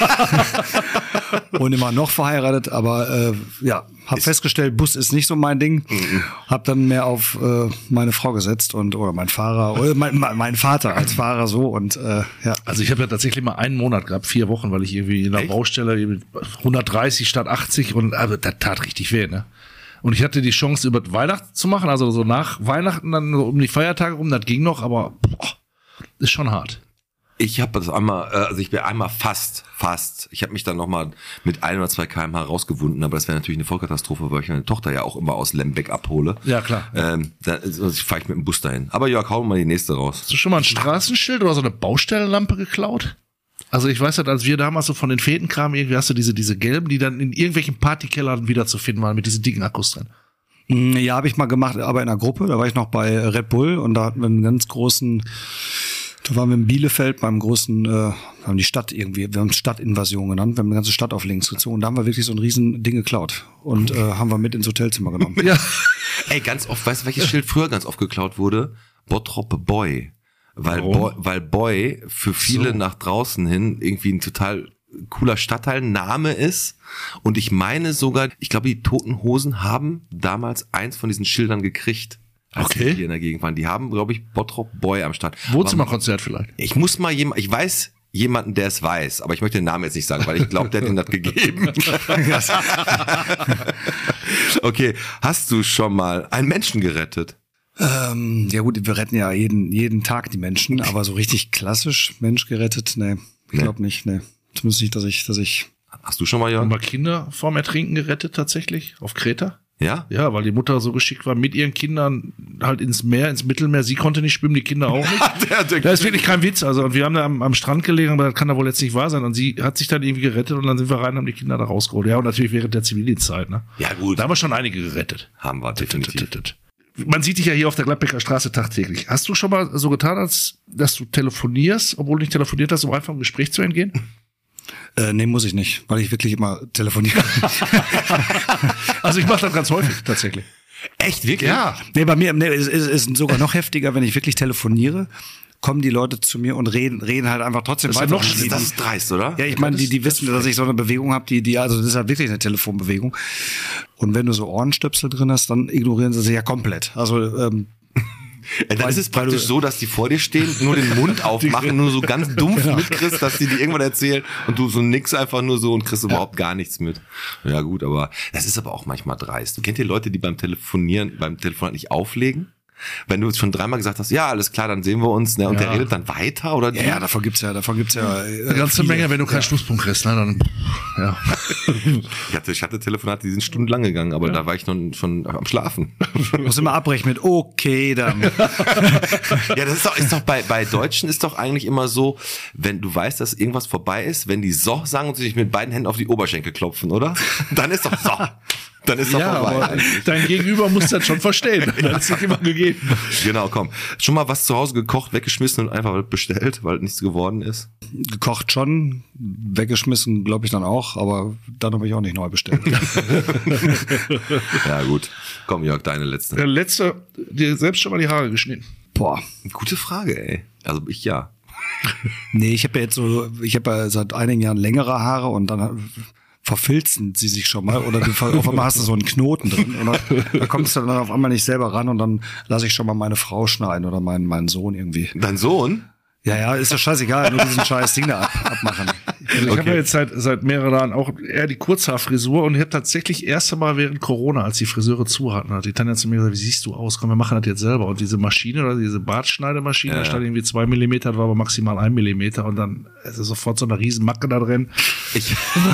Und immer noch verheiratet, aber habe festgestellt, Bus ist nicht so mein Ding. Hab dann mehr auf meine Frau gesetzt oder mein Fahrer oder mein Vater als Fahrer so und ja. Also ich habe ja tatsächlich mal einen Monat gehabt, 4 Wochen, weil ich irgendwie in der Baustelle 130 statt 80 und also das tat richtig weh, ne? Und ich hatte die Chance über Weihnachten zu machen, also so nach Weihnachten dann so um die Feiertage rum, das ging noch, aber ist schon hart. Ich habe das einmal, ich bin einmal fast. Ich habe mich dann nochmal mit 1 oder 2 km/h rausgewunden, aber das wäre natürlich eine Vollkatastrophe, weil ich meine Tochter ja auch immer aus Lembeck abhole. Ja, klar. Dann fahre ich mit dem Bus dahin. Aber Jörg, hau mal die nächste raus. Hast du schon mal ein Straßenschild oder so eine Baustellenlampe geklaut? Also ich weiß halt, als wir damals so von den Fäden kamen, irgendwie hast du diese gelben, die dann in irgendwelchen Partykellern wiederzufinden waren mit diesen dicken Akkus drin. Ja, habe ich mal gemacht, aber in einer Gruppe, da war ich noch bei Red Bull und da hatten wir einen ganz großen. Da waren wir in Bielefeld beim großen, wir haben Stadtinvasion genannt, wir haben eine ganze Stadt auf links gezogen und da haben wir wirklich so ein riesen Ding geklaut und haben wir mit ins Hotelzimmer genommen. Ja. Ey, ganz oft, weißt du, welches Schild früher ganz oft geklaut wurde? Bottrop Boy. Weil Boy für viele nach draußen hin irgendwie ein total cooler Stadtteilname ist und ich meine sogar, ich glaube, die Toten Hosen haben damals eins von diesen Schildern gekriegt. Als die hier in der Gegend waren. Die haben, glaube ich, Bottrop Boy am Start. Wohnzimmerkonzert vielleicht. Ich weiß jemanden, der es weiß, aber ich möchte den Namen jetzt nicht sagen, weil ich glaube, der hat ihm das gegeben. Okay, hast du schon mal einen Menschen gerettet? Ja gut, wir retten ja jeden Tag die Menschen, aber so richtig klassisch Mensch gerettet, nee, ich glaube nicht, nee. Zumindest nicht, dass ich... Hast du schon mal, Jörg? Haben wir Kinder vorm Ertrinken gerettet tatsächlich? Auf Kreta? Ja? Ja, weil die Mutter so geschickt war, mit ihren Kindern halt ins Mittelmeer. Sie konnte nicht schwimmen, die Kinder auch nicht. Das ist wirklich kein Witz. Also, und wir haben da am Strand gelegen, aber das kann da wohl jetzt nicht wahr sein. Und sie hat sich dann irgendwie gerettet und dann sind wir rein und haben die Kinder da rausgeholt. Ja, und natürlich während der Zivildienstzeit, ne? Ja, gut. Da haben wir schon einige gerettet. Haben wir, definitiv. Man sieht dich ja hier auf der Gladbecker Straße tagtäglich. Hast du schon mal so getan, als dass du telefonierst, obwohl du nicht telefoniert hast, um einfach im Gespräch zu entgehen? Nee, muss ich nicht, weil ich wirklich immer telefoniere. Also ich mache das ganz häufig tatsächlich. Echt, wirklich? Ja. Nee, bei mir ist sogar noch heftiger, wenn ich wirklich telefoniere, kommen die Leute zu mir und reden halt einfach trotzdem das weiter. Das ist dreist, oder? Ja, ich meine, die wissen, dass ich so eine Bewegung habe, also das ist halt wirklich eine Telefonbewegung. Und wenn du so Ohrenstöpsel drin hast, dann ignorieren sie ja komplett. Also dann ist es praktisch so, dass die vor dir stehen, nur den Mund aufmachen, nur so ganz dumpf mitkriegst, dass die dir irgendwann erzählen und du so nix einfach nur so und kriegst überhaupt gar nichts mit. Ja gut, aber das ist aber auch manchmal dreist. Kennt ihr Leute, die beim Telefonat nicht auflegen? Wenn du jetzt schon 3-mal gesagt hast, ja, alles klar, dann sehen wir uns, ne, und der redet dann weiter, oder? Ja, davon gibt's ja eine ganze Menge, wenn du keinen Schlusspunkt kriegst, ne, dann, ja. Ich hatte Telefonate, die sind stundenlang gegangen, aber da war ich schon am Schlafen. Muss immer abbrechen mit, okay, dann. Ja, das ist doch bei Deutschen ist doch eigentlich immer so, wenn du weißt, dass irgendwas vorbei ist, wenn die so sagen und sich mit beiden Händen auf die Oberschenkel klopfen, oder? Dann ist doch so. Dann ist doch vorbei. Aber dein Gegenüber muss das schon verstehen. Das ist nicht immer gegeben. Genau, komm. Schon mal was zu Hause gekocht, weggeschmissen und einfach bestellt, weil nichts geworden ist? Gekocht schon, weggeschmissen glaube ich dann auch, aber dann habe ich auch nicht neu bestellt. Ja gut. Komm Jörg, deine letzte. Der letzte, dir selbst schon mal die Haare geschnitten? Boah. Gute Frage, ey. Also ich ja. Nee, ich habe ja seit einigen Jahren längere Haare und dann verfilzen sie sich schon mal oder auf einmal hast du so einen Knoten drin und da kommst du dann auf einmal nicht selber ran und dann lasse ich schon mal meine Frau schneiden oder meinen Sohn irgendwie. Dein Sohn? Ja, ist doch scheißegal, nur diesen scheiß Ding da abmachen. Also ich habe ja jetzt seit mehreren Jahren auch eher die Kurzhaarfrisur und ich habe tatsächlich erst einmal während Corona, als die Friseure zu hatten, hat die Tanja zu mir gesagt, wie siehst du aus? Komm, wir machen das jetzt selber. Und diese Maschine oder diese Bartschneidemaschine, da stand irgendwie 2 Millimeter, das war aber maximal 1 Millimeter und dann ist sofort so eine riesen Macke da drin. Ich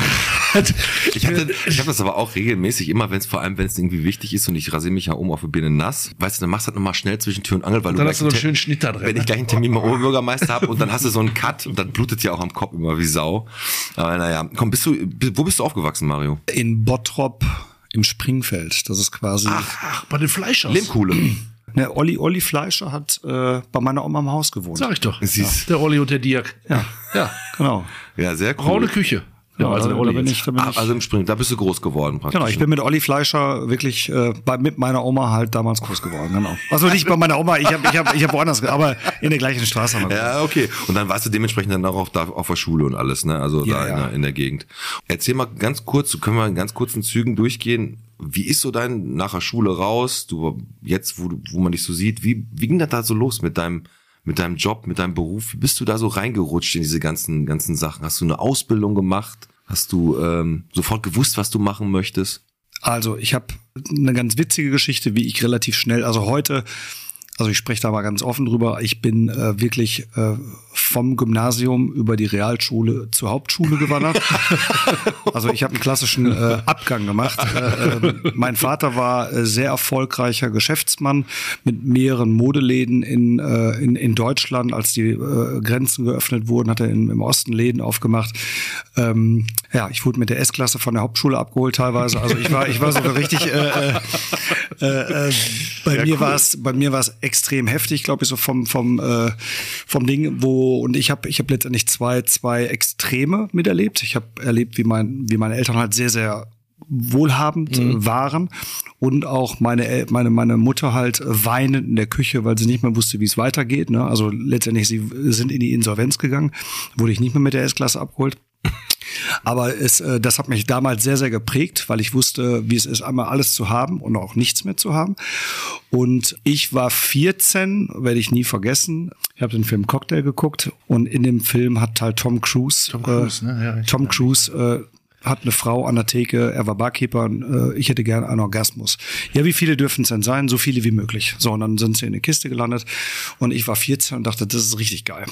habe das aber auch regelmäßig, immer wenn es irgendwie wichtig ist und ich rasiere mich ja auf die Birne nass, weißt du, dann machst du halt nochmal schnell zwischen Tür und Angel, weil dann hast du so einen schönen Schnitt da drin. Wenn ich gleich einen Termin beim Oberbürgermeister habe und dann hast du so einen Cut und dann blutet ja auch am Kopf immer wie Sau. Aber naja, komm, wo bist du aufgewachsen, Mario? In Bottrop im Springfeld. Das ist quasi... Ach, bei den Fleischers. Lehmkuhle. Ne, Olli Fleischer hat bei meiner Oma im Haus gewohnt. Sag ich doch. Ja. Der Olli und der Dirk. Ja, genau. Ja, sehr cool. Braune Küche. Ja, also der Olli da bin jetzt. ich, Also im Spring, da bist du groß geworden praktisch. Genau, ich bin mit Olli Fleischer wirklich mit meiner Oma halt damals groß geworden, genau. Also nicht bei meiner Oma, ich hab woanders, aber in der gleichen Straße. Haben wir Ja, okay. Und dann warst du dementsprechend dann auch da auf der Schule und alles, ne? Also Ja, da ja. in der Gegend. Erzähl mal ganz kurz, können wir in ganz kurzen Zügen durchgehen. Wie ist so dein nach der Schule raus? Du jetzt, wo man dich so sieht, wie ging das da so los mit deinem Job, mit deinem Beruf? Wie bist du da so reingerutscht in diese ganzen Sachen? Hast du eine Ausbildung gemacht? Hast du sofort gewusst, was du machen möchtest? Also ich habe eine ganz witzige Geschichte, wie ich relativ schnell, also ich spreche da mal ganz offen drüber, ich bin wirklich vom Gymnasium über die Realschule zur Hauptschule gewandert. Also ich habe einen klassischen Abgang gemacht. Mein Vater war sehr erfolgreicher Geschäftsmann mit mehreren Modeläden in Deutschland. Als die Grenzen geöffnet wurden, hat er im Osten Läden aufgemacht. Ja, ich wurde mit der S-Klasse von der Hauptschule abgeholt teilweise. Also ich war sogar richtig bei mir war es extrem heftig, glaube ich, so vom Ding, und ich habe letztendlich zwei Extreme miterlebt. Ich habe erlebt, wie meine Eltern halt sehr, sehr wohlhabend waren und auch meine Mutter halt weinend in der Küche, weil sie nicht mehr wusste, wie es weitergeht, ne? Also letztendlich, sie sind in die Insolvenz gegangen, wurde ich nicht mehr mit der S-Klasse abgeholt. Aber das hat mich damals sehr, sehr geprägt, weil ich wusste, wie es ist, einmal alles zu haben und auch nichts mehr zu haben. Und ich war 14, werde ich nie vergessen. Ich habe den Film Cocktail geguckt und in dem Film hat halt Tom Cruise hat eine Frau an der Theke, er war Barkeeper, ich hätte gerne einen Orgasmus. Ja, wie viele dürfen es denn sein? So viele wie möglich. So, und dann sind sie in eine Kiste gelandet und ich war 14 und dachte, das ist richtig geil.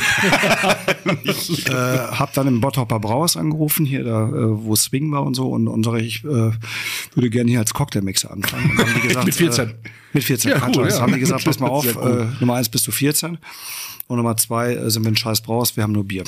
Hab dann im Bottroper Brauhaus angerufen, hier da, wo Swing war und so, und sage ich würde gerne hier als Cocktailmixer anfangen. Und dann haben die gesagt, mit 14? Mit 14. Ja, cool, ja. Haben die gesagt, pass mal auf, Cool. Nummer 1 bist du 14 und Nummer 2 sind wir ein scheiß Brauhaus, wir haben nur Bier.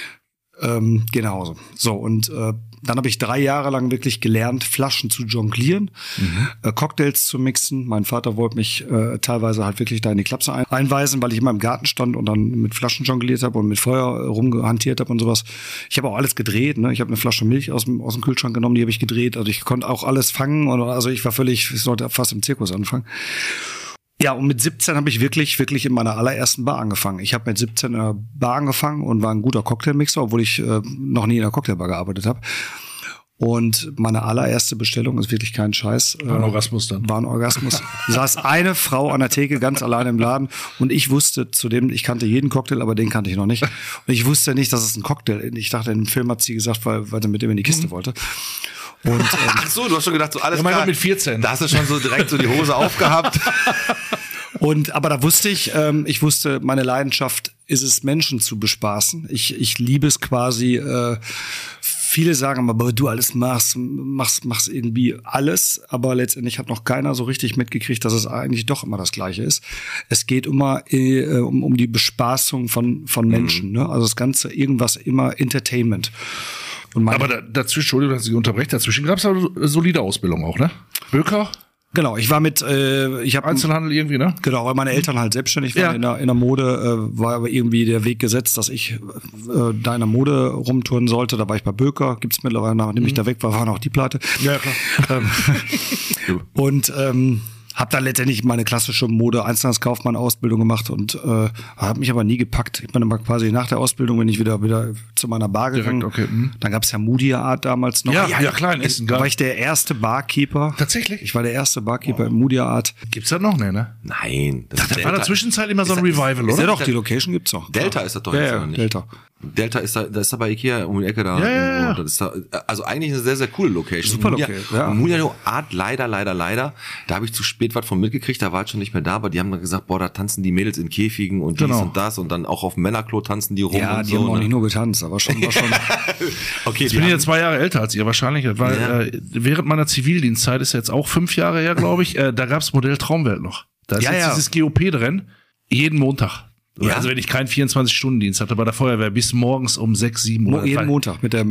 Genauso. So, und dann habe ich 3 Jahre lang wirklich gelernt, Flaschen zu jonglieren, Cocktails zu mixen. Mein Vater wollte mich teilweise halt wirklich da in die Klapse einweisen, weil ich immer im Garten stand und dann mit Flaschen jongliert habe und mit Feuer rumgehantiert habe und sowas. Ich habe auch alles gedreht, ne? Ich habe eine Flasche Milch aus dem Kühlschrank genommen, die habe ich gedreht. Also ich konnte auch alles fangen. Also ich sollte fast im Zirkus anfangen. Ja, und mit 17 habe ich wirklich in meiner allerersten Bar angefangen. Ich habe mit 17 in einer Bar angefangen und war ein guter Cocktailmixer, obwohl ich noch nie in einer Cocktailbar gearbeitet habe. Und meine allererste Bestellung ist wirklich kein Scheiß. War ein Orgasmus dann. War ein Orgasmus. Saß eine Frau an der Theke ganz alleine im Laden und ich wusste ich kannte jeden Cocktail, aber den kannte ich noch nicht. Und ich wusste nicht, dass es ein Cocktail ist. Ich dachte, im Film hat sie gesagt, weil sie mit ihm in die Kiste wollte. Und, Ach so, du hast schon gedacht, so alles Ja, klar. mit 14. Da hast du schon so direkt so die Hose aufgehabt. aber da wusste ich wusste, meine Leidenschaft ist es, Menschen zu bespaßen. Ich liebe es quasi, viele sagen immer, du alles machst irgendwie alles, aber letztendlich hat noch keiner so richtig mitgekriegt, dass es eigentlich doch immer das Gleiche ist. Es geht immer um die Bespaßung von Menschen, ne? Also das Ganze irgendwas immer Entertainment. Aber dazwischen, Entschuldigung, dass ich unterbreche, dazwischen gab es aber solide Ausbildung auch, ne? Böker? Genau, ich war ich habe Einzelhandel irgendwie, ne? Genau, weil meine Eltern halt selbstständig waren in der Mode, war aber irgendwie der Weg gesetzt, dass ich da in der Mode rumtouren sollte. Da war ich bei Böker, gibt's mittlerweile, nachdem ich da weg war, waren auch die Pleite. Ja, klar. Und habe dann letztendlich meine klassische Mode-Einzelhandelskaufmann-Ausbildung gemacht und habe mich aber nie gepackt. Ich bin immer quasi nach der Ausbildung, bin ich wieder zu meiner Bar gegangen. Direkt, okay. Dann gab's ja Moody Art damals noch. Ja, klar, in Essen. Da war ich der erste Barkeeper. Tatsächlich? Ich war der erste Barkeeper im Moody Art. Gibt's das noch, ne? Nein. Das war in der Zwischenzeit immer so ein Revival, Ist ja oder? doch, die Location gibt's noch. Delta ist das doch Ja, jetzt ja, oder nicht? Delta. Delta ist da bei Ikea um die Ecke da. Ja. Das ist da, also eigentlich eine sehr, sehr coole Location. Super Location, ja. Muniano Art, leider. Da habe ich zu spät was von mitgekriegt, da war ich schon nicht mehr da, aber die haben dann gesagt, boah, da tanzen die Mädels in Käfigen und dies und das und dann auch auf dem Männerklo tanzen die rum Ja, und die so. haben auch nicht nur getanzt, aber schon. Okay, Ich bin ja 2 Jahre älter als ihr wahrscheinlich, weil während meiner Zivildienstzeit ist jetzt auch 5 Jahre her, glaube ich, da gab's Modell Traumwelt noch. Da ist jetzt dieses GOP-Rennen, jeden Montag. Ja. Also wenn ich keinen 24-Stunden-Dienst hatte bei der Feuerwehr, bis morgens um 6, 7 Uhr. Jeden Montag mit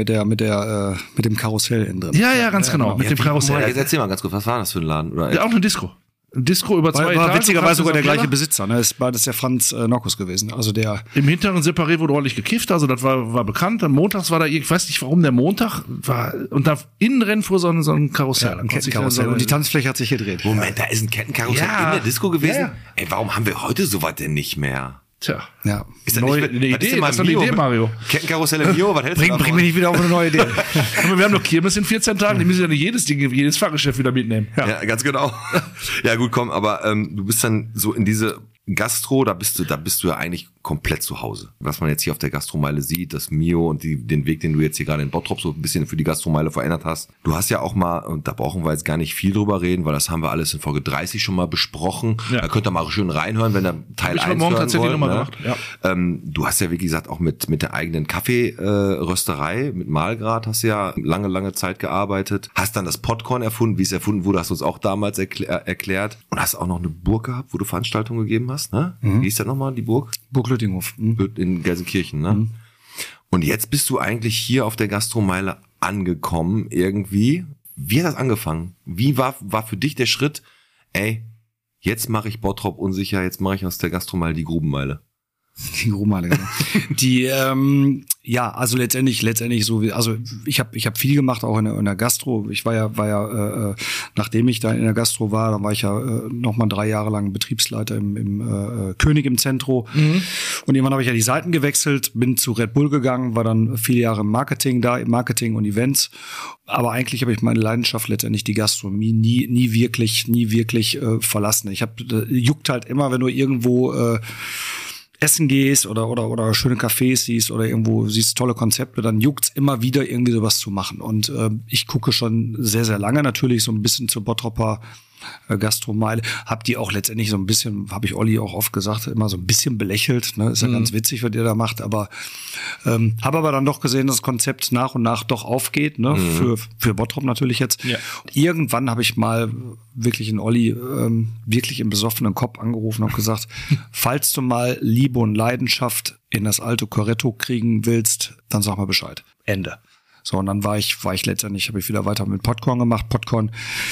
dem Karussell innen drin. Ja, ganz genau. Mit dem Karussell. Jetzt erzähl mal ganz kurz, was war das für ein Laden? Oder? Ja, auch eine Disco. Ein Disco über 2 Etagen. War witzigerweise sogar der gleiche Keller. Besitzer, ne? Das ist ja Franz Nockus gewesen. Also der. Im hinteren Separé wurde ordentlich gekifft, also das war bekannt. Dann montags war da, ich weiß nicht warum der Montag war, und da innen drin fuhr so ein Karussell. Ein Kettenkarussell. Und die Tanzfläche hat sich gedreht. Moment, da ist ein Kettenkarussell in der Disco gewesen? Ja. Ey, warum haben wir heute sowas denn nicht mehr? Tja. Ja. Ist das Neue nicht, eine was ist Idee, denn mal das ist doch eine Mio? Idee, Mario. Kettenkarussell im Mio, was hältst du davon? Bring mich nicht wieder auf eine neue Idee. Aber wir haben doch Kirmes in 14 Tagen, die müssen ja nicht jedes Fahrgeschäft wieder mitnehmen. Ja, ganz genau. Ja, gut, komm, aber du bist dann so in diese Gastro, da bist du ja eigentlich komplett zu Hause. Was man jetzt hier auf der Gastromeile sieht, das Mio und den Weg, den du jetzt hier gerade in Bottrop so ein bisschen für die Gastromeile verändert hast. Du hast ja auch mal, und da brauchen wir jetzt gar nicht viel drüber reden, weil das haben wir alles in Folge 30 schon mal besprochen. Ja. Da könnt ihr mal schön reinhören, wenn ihr Teil 1 Hab ich heute Morgen hören tatsächlich wollt, nochmal ne? gemacht, ja. Du hast ja, wie gesagt, auch mit der eigenen Kaffeerösterei, mit Malgrad hast du ja lange Zeit gearbeitet. Hast dann das Popcorn erfunden, wie es erfunden wurde, hast du uns auch damals erklärt. Und hast auch noch eine Burg gehabt, wo du Veranstaltungen gegeben hast, ne? Wie hieß das nochmal, die Burg? Burg Lüttinghof. In Gelsenkirchen, ne? Und jetzt bist du eigentlich hier auf der Gastromeile angekommen, irgendwie. Wie hat das angefangen? Wie war für dich der Schritt, ey, jetzt mache ich Bottrop unsicher, jetzt mache ich aus der Gastromeile die Grubenmeile? Die Grubenmeile, genau. Die, ja, also letztendlich so, also ich habe viel gemacht, auch in der Gastro. Ich war ja, nachdem ich da in der Gastro war, dann war ich ja noch mal 3 Jahre lang Betriebsleiter im König im Zentro. Und irgendwann habe ich ja die Seiten gewechselt, bin zu Red Bull gegangen, war dann 4 Jahre im Marketing und Events. Aber eigentlich habe ich meine Leidenschaft letztendlich die Gastronomie nie wirklich verlassen. Ich juckt halt immer, wenn du irgendwo essen gehst oder schöne Cafés siehst oder irgendwo siehst tolle Konzepte, dann juckt's immer wieder irgendwie sowas zu machen. Und ich gucke schon sehr, sehr lange natürlich so ein bisschen zur Bottroper Gastromeile. Hab die auch letztendlich so ein bisschen, habe ich Olli auch oft gesagt, immer so ein bisschen belächelt. Ne? Ist ja ganz witzig, was ihr da macht. Aber habe aber dann doch gesehen, dass das Konzept nach und nach doch aufgeht. Ne? Für Bottrop natürlich jetzt. Ja. Irgendwann habe ich mal wirklich in Olli wirklich im besoffenen Kopf angerufen und gesagt, falls du mal Liebe und Leidenschaft in das alte Corretto kriegen willst, dann sag mal Bescheid. Ende. So, und dann war ich letztendlich, habe ich wieder weiter mit Popcorn gemacht. Popcorn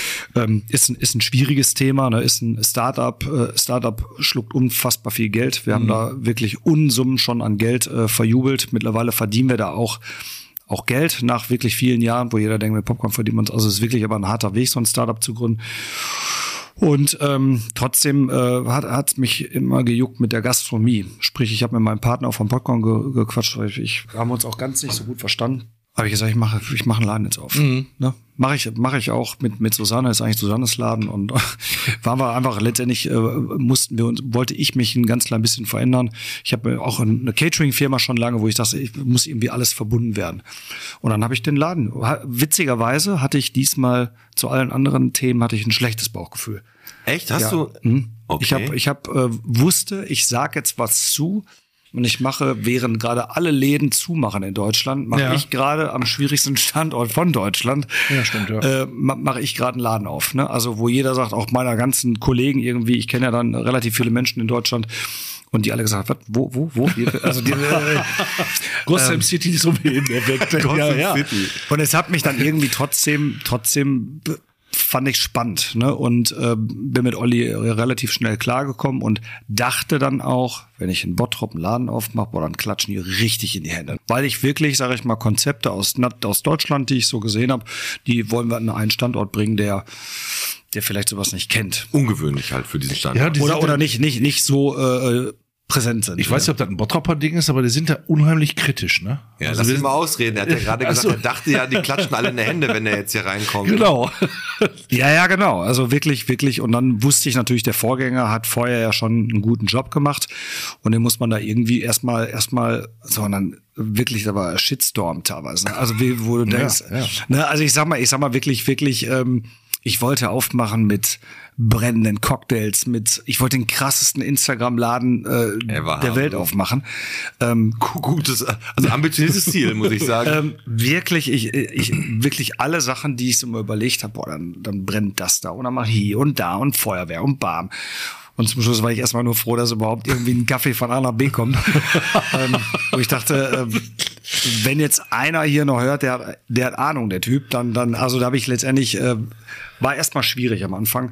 ist ein schwieriges Thema, ne? Ist ein Startup. Startup schluckt unfassbar viel Geld. Wir haben da wirklich Unsummen schon an Geld verjubelt. Mittlerweile verdienen wir da auch Geld nach wirklich vielen Jahren, wo jeder denkt, mit Popcorn verdienen wir uns. Also es ist wirklich aber ein harter Weg, so ein Startup zu gründen. Und trotzdem hat mich immer gejuckt mit der Gastronomie. Sprich, ich habe mit meinem Partner auch vom Popcorn gequatscht. Wir haben uns auch ganz nicht so gut verstanden. Habe ich gesagt, ich mache einen Laden jetzt auf. Ne? Mache ich auch mit Susanne, ist eigentlich Susannes Laden. Und waren wir einfach, letztendlich wollte ich mich ein ganz klein bisschen verändern. Ich habe auch eine Catering-Firma schon lange, wo ich dachte, ich muss irgendwie alles verbunden werden. Und dann habe ich den Laden. Witzigerweise hatte ich diesmal zu allen anderen Themen ein schlechtes Bauchgefühl. Echt? Hast du? Okay. Ich wusste, ich sag jetzt was zu. Und ich mache, während gerade alle Läden zumachen in Deutschland, mache ich gerade am schwierigsten Standort von Deutschland, mache ich gerade einen Laden auf. Ne? Also wo jeder sagt, auch meiner ganzen Kollegen irgendwie, ich kenne ja dann relativ viele Menschen in Deutschland, und die alle gesagt, was, wo? Also die Gotham City ist so wie in der Welt. City. Und es hat mich dann irgendwie trotzdem fand ich spannend, ne? Und bin mit Olli relativ schnell klargekommen und dachte dann auch, wenn ich in Bottrop einen Laden aufmache, boah, dann klatschen die richtig in die Hände. Weil ich wirklich, sage ich mal, Konzepte aus Deutschland, die ich so gesehen habe, die wollen wir an einen Standort bringen, der vielleicht sowas nicht kennt. Ungewöhnlich halt für diesen Standort. Ja, oder nicht so präsent sind. Ich weiß nicht, ob das ein Bottroper Ding ist, aber die sind da unheimlich kritisch, ne? Ja, also lass ihn mal ausreden. Er hat ja gerade gesagt, er dachte ja, die klatschen alle in die Hände, wenn er jetzt hier reinkommt. Genau. Ja, genau. Also wirklich. Und dann wusste ich natürlich, der Vorgänger hat vorher ja schon einen guten Job gemacht. Und den muss man da irgendwie erstmal, so, und dann wirklich, da war Shitstorm teilweise. Also, wo du denkst, ne, also ich sag mal wirklich, ich wollte aufmachen mit brennenden Cocktails, ich wollte den krassesten Instagram-Laden der Welt aufmachen. Gutes, also ambitioniertes Ziel, muss ich sagen. Wirklich, ich wirklich alle Sachen, die ich so mal überlegt habe, dann brennt das da und dann mach ich hier und da und Feuerwehr und bam. Und zum Schluss war ich erstmal nur froh, dass überhaupt irgendwie ein Kaffee von A nach B kommt. Wo ich dachte, wenn jetzt einer hier noch hört, der hat Ahnung, der Typ, dann, also da habe ich letztendlich, war erstmal schwierig am Anfang.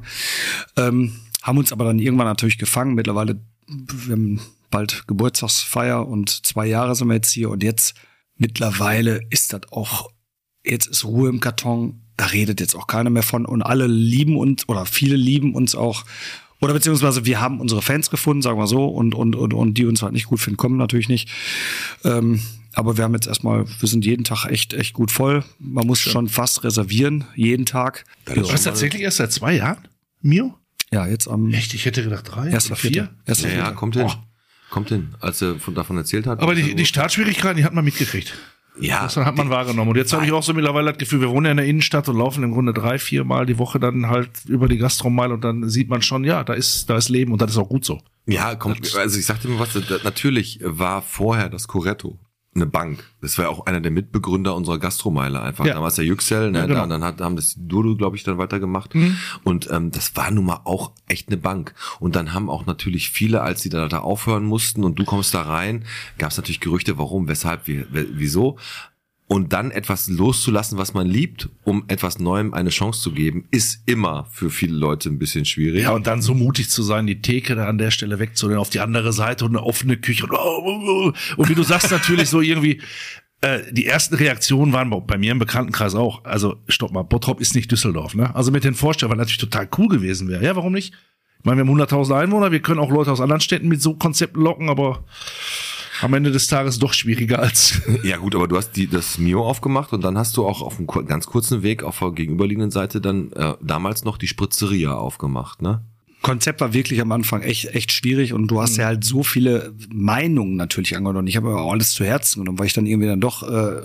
Haben uns aber dann irgendwann natürlich gefangen. Mittlerweile, wir haben bald Geburtstagsfeier und 2 Jahre sind wir jetzt hier und jetzt mittlerweile ist das auch, jetzt ist Ruhe im Karton, da redet jetzt auch keiner mehr von und alle lieben uns oder viele lieben uns auch. Oder beziehungsweise wir haben unsere Fans gefunden, sagen wir so, und die uns halt nicht gut finden, kommen natürlich nicht. Aber wir haben jetzt erstmal, wir sind jeden Tag echt gut voll. Man muss schon fast reservieren, jeden Tag. Du hast tatsächlich erst seit 2 Jahren, Mio? Ja, jetzt am... Echt? Ich hätte gedacht 3 oder 4. Ja, kommt hin. Kommt hin, als er davon erzählt hat. Aber die Startschwierigkeiten, die hat man mitgekriegt. Ja. Das hat man wahrgenommen. Und jetzt habe ich auch so mittlerweile das Gefühl, wir wohnen ja in der Innenstadt und laufen im Grunde 3-4 Mal die Woche dann halt über die Gastromeile und dann sieht man schon, ja, da ist Leben und das ist auch gut so. Ja, also ich sagte mir was, natürlich war vorher das Coretto eine Bank. Das war ja auch einer der Mitbegründer unserer Gastromeile einfach. Ja. Damals der Yüksel, ne? Ja, genau. Dann haben das Dodo, glaube ich, dann weitergemacht. Mhm. Und das war nun mal auch echt eine Bank. Und dann haben auch natürlich viele, als sie da aufhören mussten und du kommst da rein, gab es natürlich Gerüchte, warum, weshalb, wieso. Und dann etwas loszulassen, was man liebt, um etwas Neuem eine Chance zu geben, ist immer für viele Leute ein bisschen schwierig. Ja, und dann so mutig zu sein, die Theke da an der Stelle wegzunehmen, auf die andere Seite und eine offene Küche. Und wie du sagst, natürlich so irgendwie, die ersten Reaktionen waren bei mir im Bekanntenkreis auch. Also, stopp mal, Bottrop ist nicht Düsseldorf, ne? Also mit den Vorstellungen, weil natürlich total cool gewesen wäre. Ja, warum nicht? Ich meine, wir haben 100.000 Einwohner, wir können auch Leute aus anderen Städten mit so Konzepten locken, aber am Ende des Tages doch schwieriger als... Ja gut, aber du hast das Mio aufgemacht und dann hast du auch auf einem ganz kurzen Weg auf der gegenüberliegenden Seite dann damals noch die Spritzeria aufgemacht, ne? Konzept war wirklich am Anfang echt schwierig und du hast ja halt so viele Meinungen natürlich angenommen. Ich habe aber auch alles zu Herzen genommen, weil ich dann irgendwie dann doch,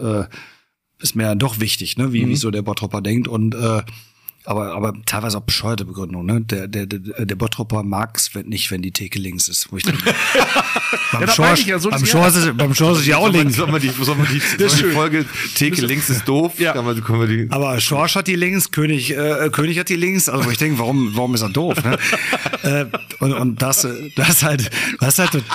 ist mir dann doch wichtig, ne, wie so der Bottropper denkt und aber teilweise auch bescheuerte Begründung, ne? Der Bottropper mag's nicht, wenn die Theke links ist. Wo ich denke, beim Schorsch ist ja auch links. Sollen wir die Folge Theke links ist doof? Ja. Aber Schorsch hat die links, König hat die links. Also wo ich denke, warum ist er doof? Ne? Und das ist halt, das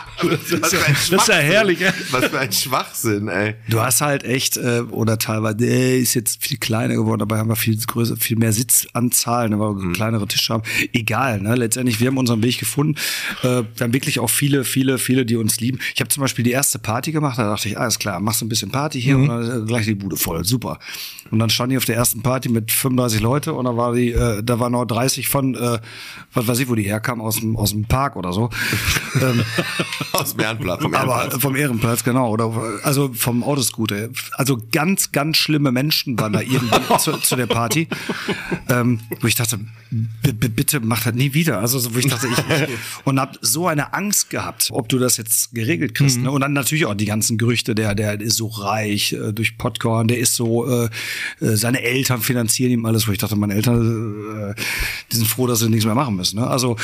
ist ja herrlich. Was für ein Schwachsinn, ey. Du hast halt echt oder teilweise ist jetzt viel kleiner geworden, dabei haben wir viel mehr Sitzanzahl, ne, weil wir kleinere Tische haben. Egal, ne? Letztendlich, wir haben unseren Weg gefunden. Wir haben wirklich auch viele, die uns lieben. Ich habe zum Beispiel die erste Party gemacht, da dachte ich, alles klar, machst du ein bisschen Party hier und dann gleich die Bude voll, super. Und dann stand ich auf der ersten Party mit 35 Leute und da waren noch 30 von, was weiß ich, wo die herkamen, aus dem Park oder so. Aus dem Ehrenplatz. Vom Ehrenplatz, genau. Oder, also vom Autoscooter. Also ganz, ganz schlimme Menschen waren da irgendwie zu der Party. Wo ich dachte, bitte mach das nie wieder. Also wo ich dachte, und hab so eine Angst gehabt, ob du das jetzt geregelt kriegst. Ne? Und dann natürlich auch die ganzen Gerüchte, der ist so reich durch Popcorn, der ist so, seine Eltern finanzieren ihm alles, wo ich dachte, meine Eltern, die sind froh, dass sie nichts mehr machen müssen. Ne? Also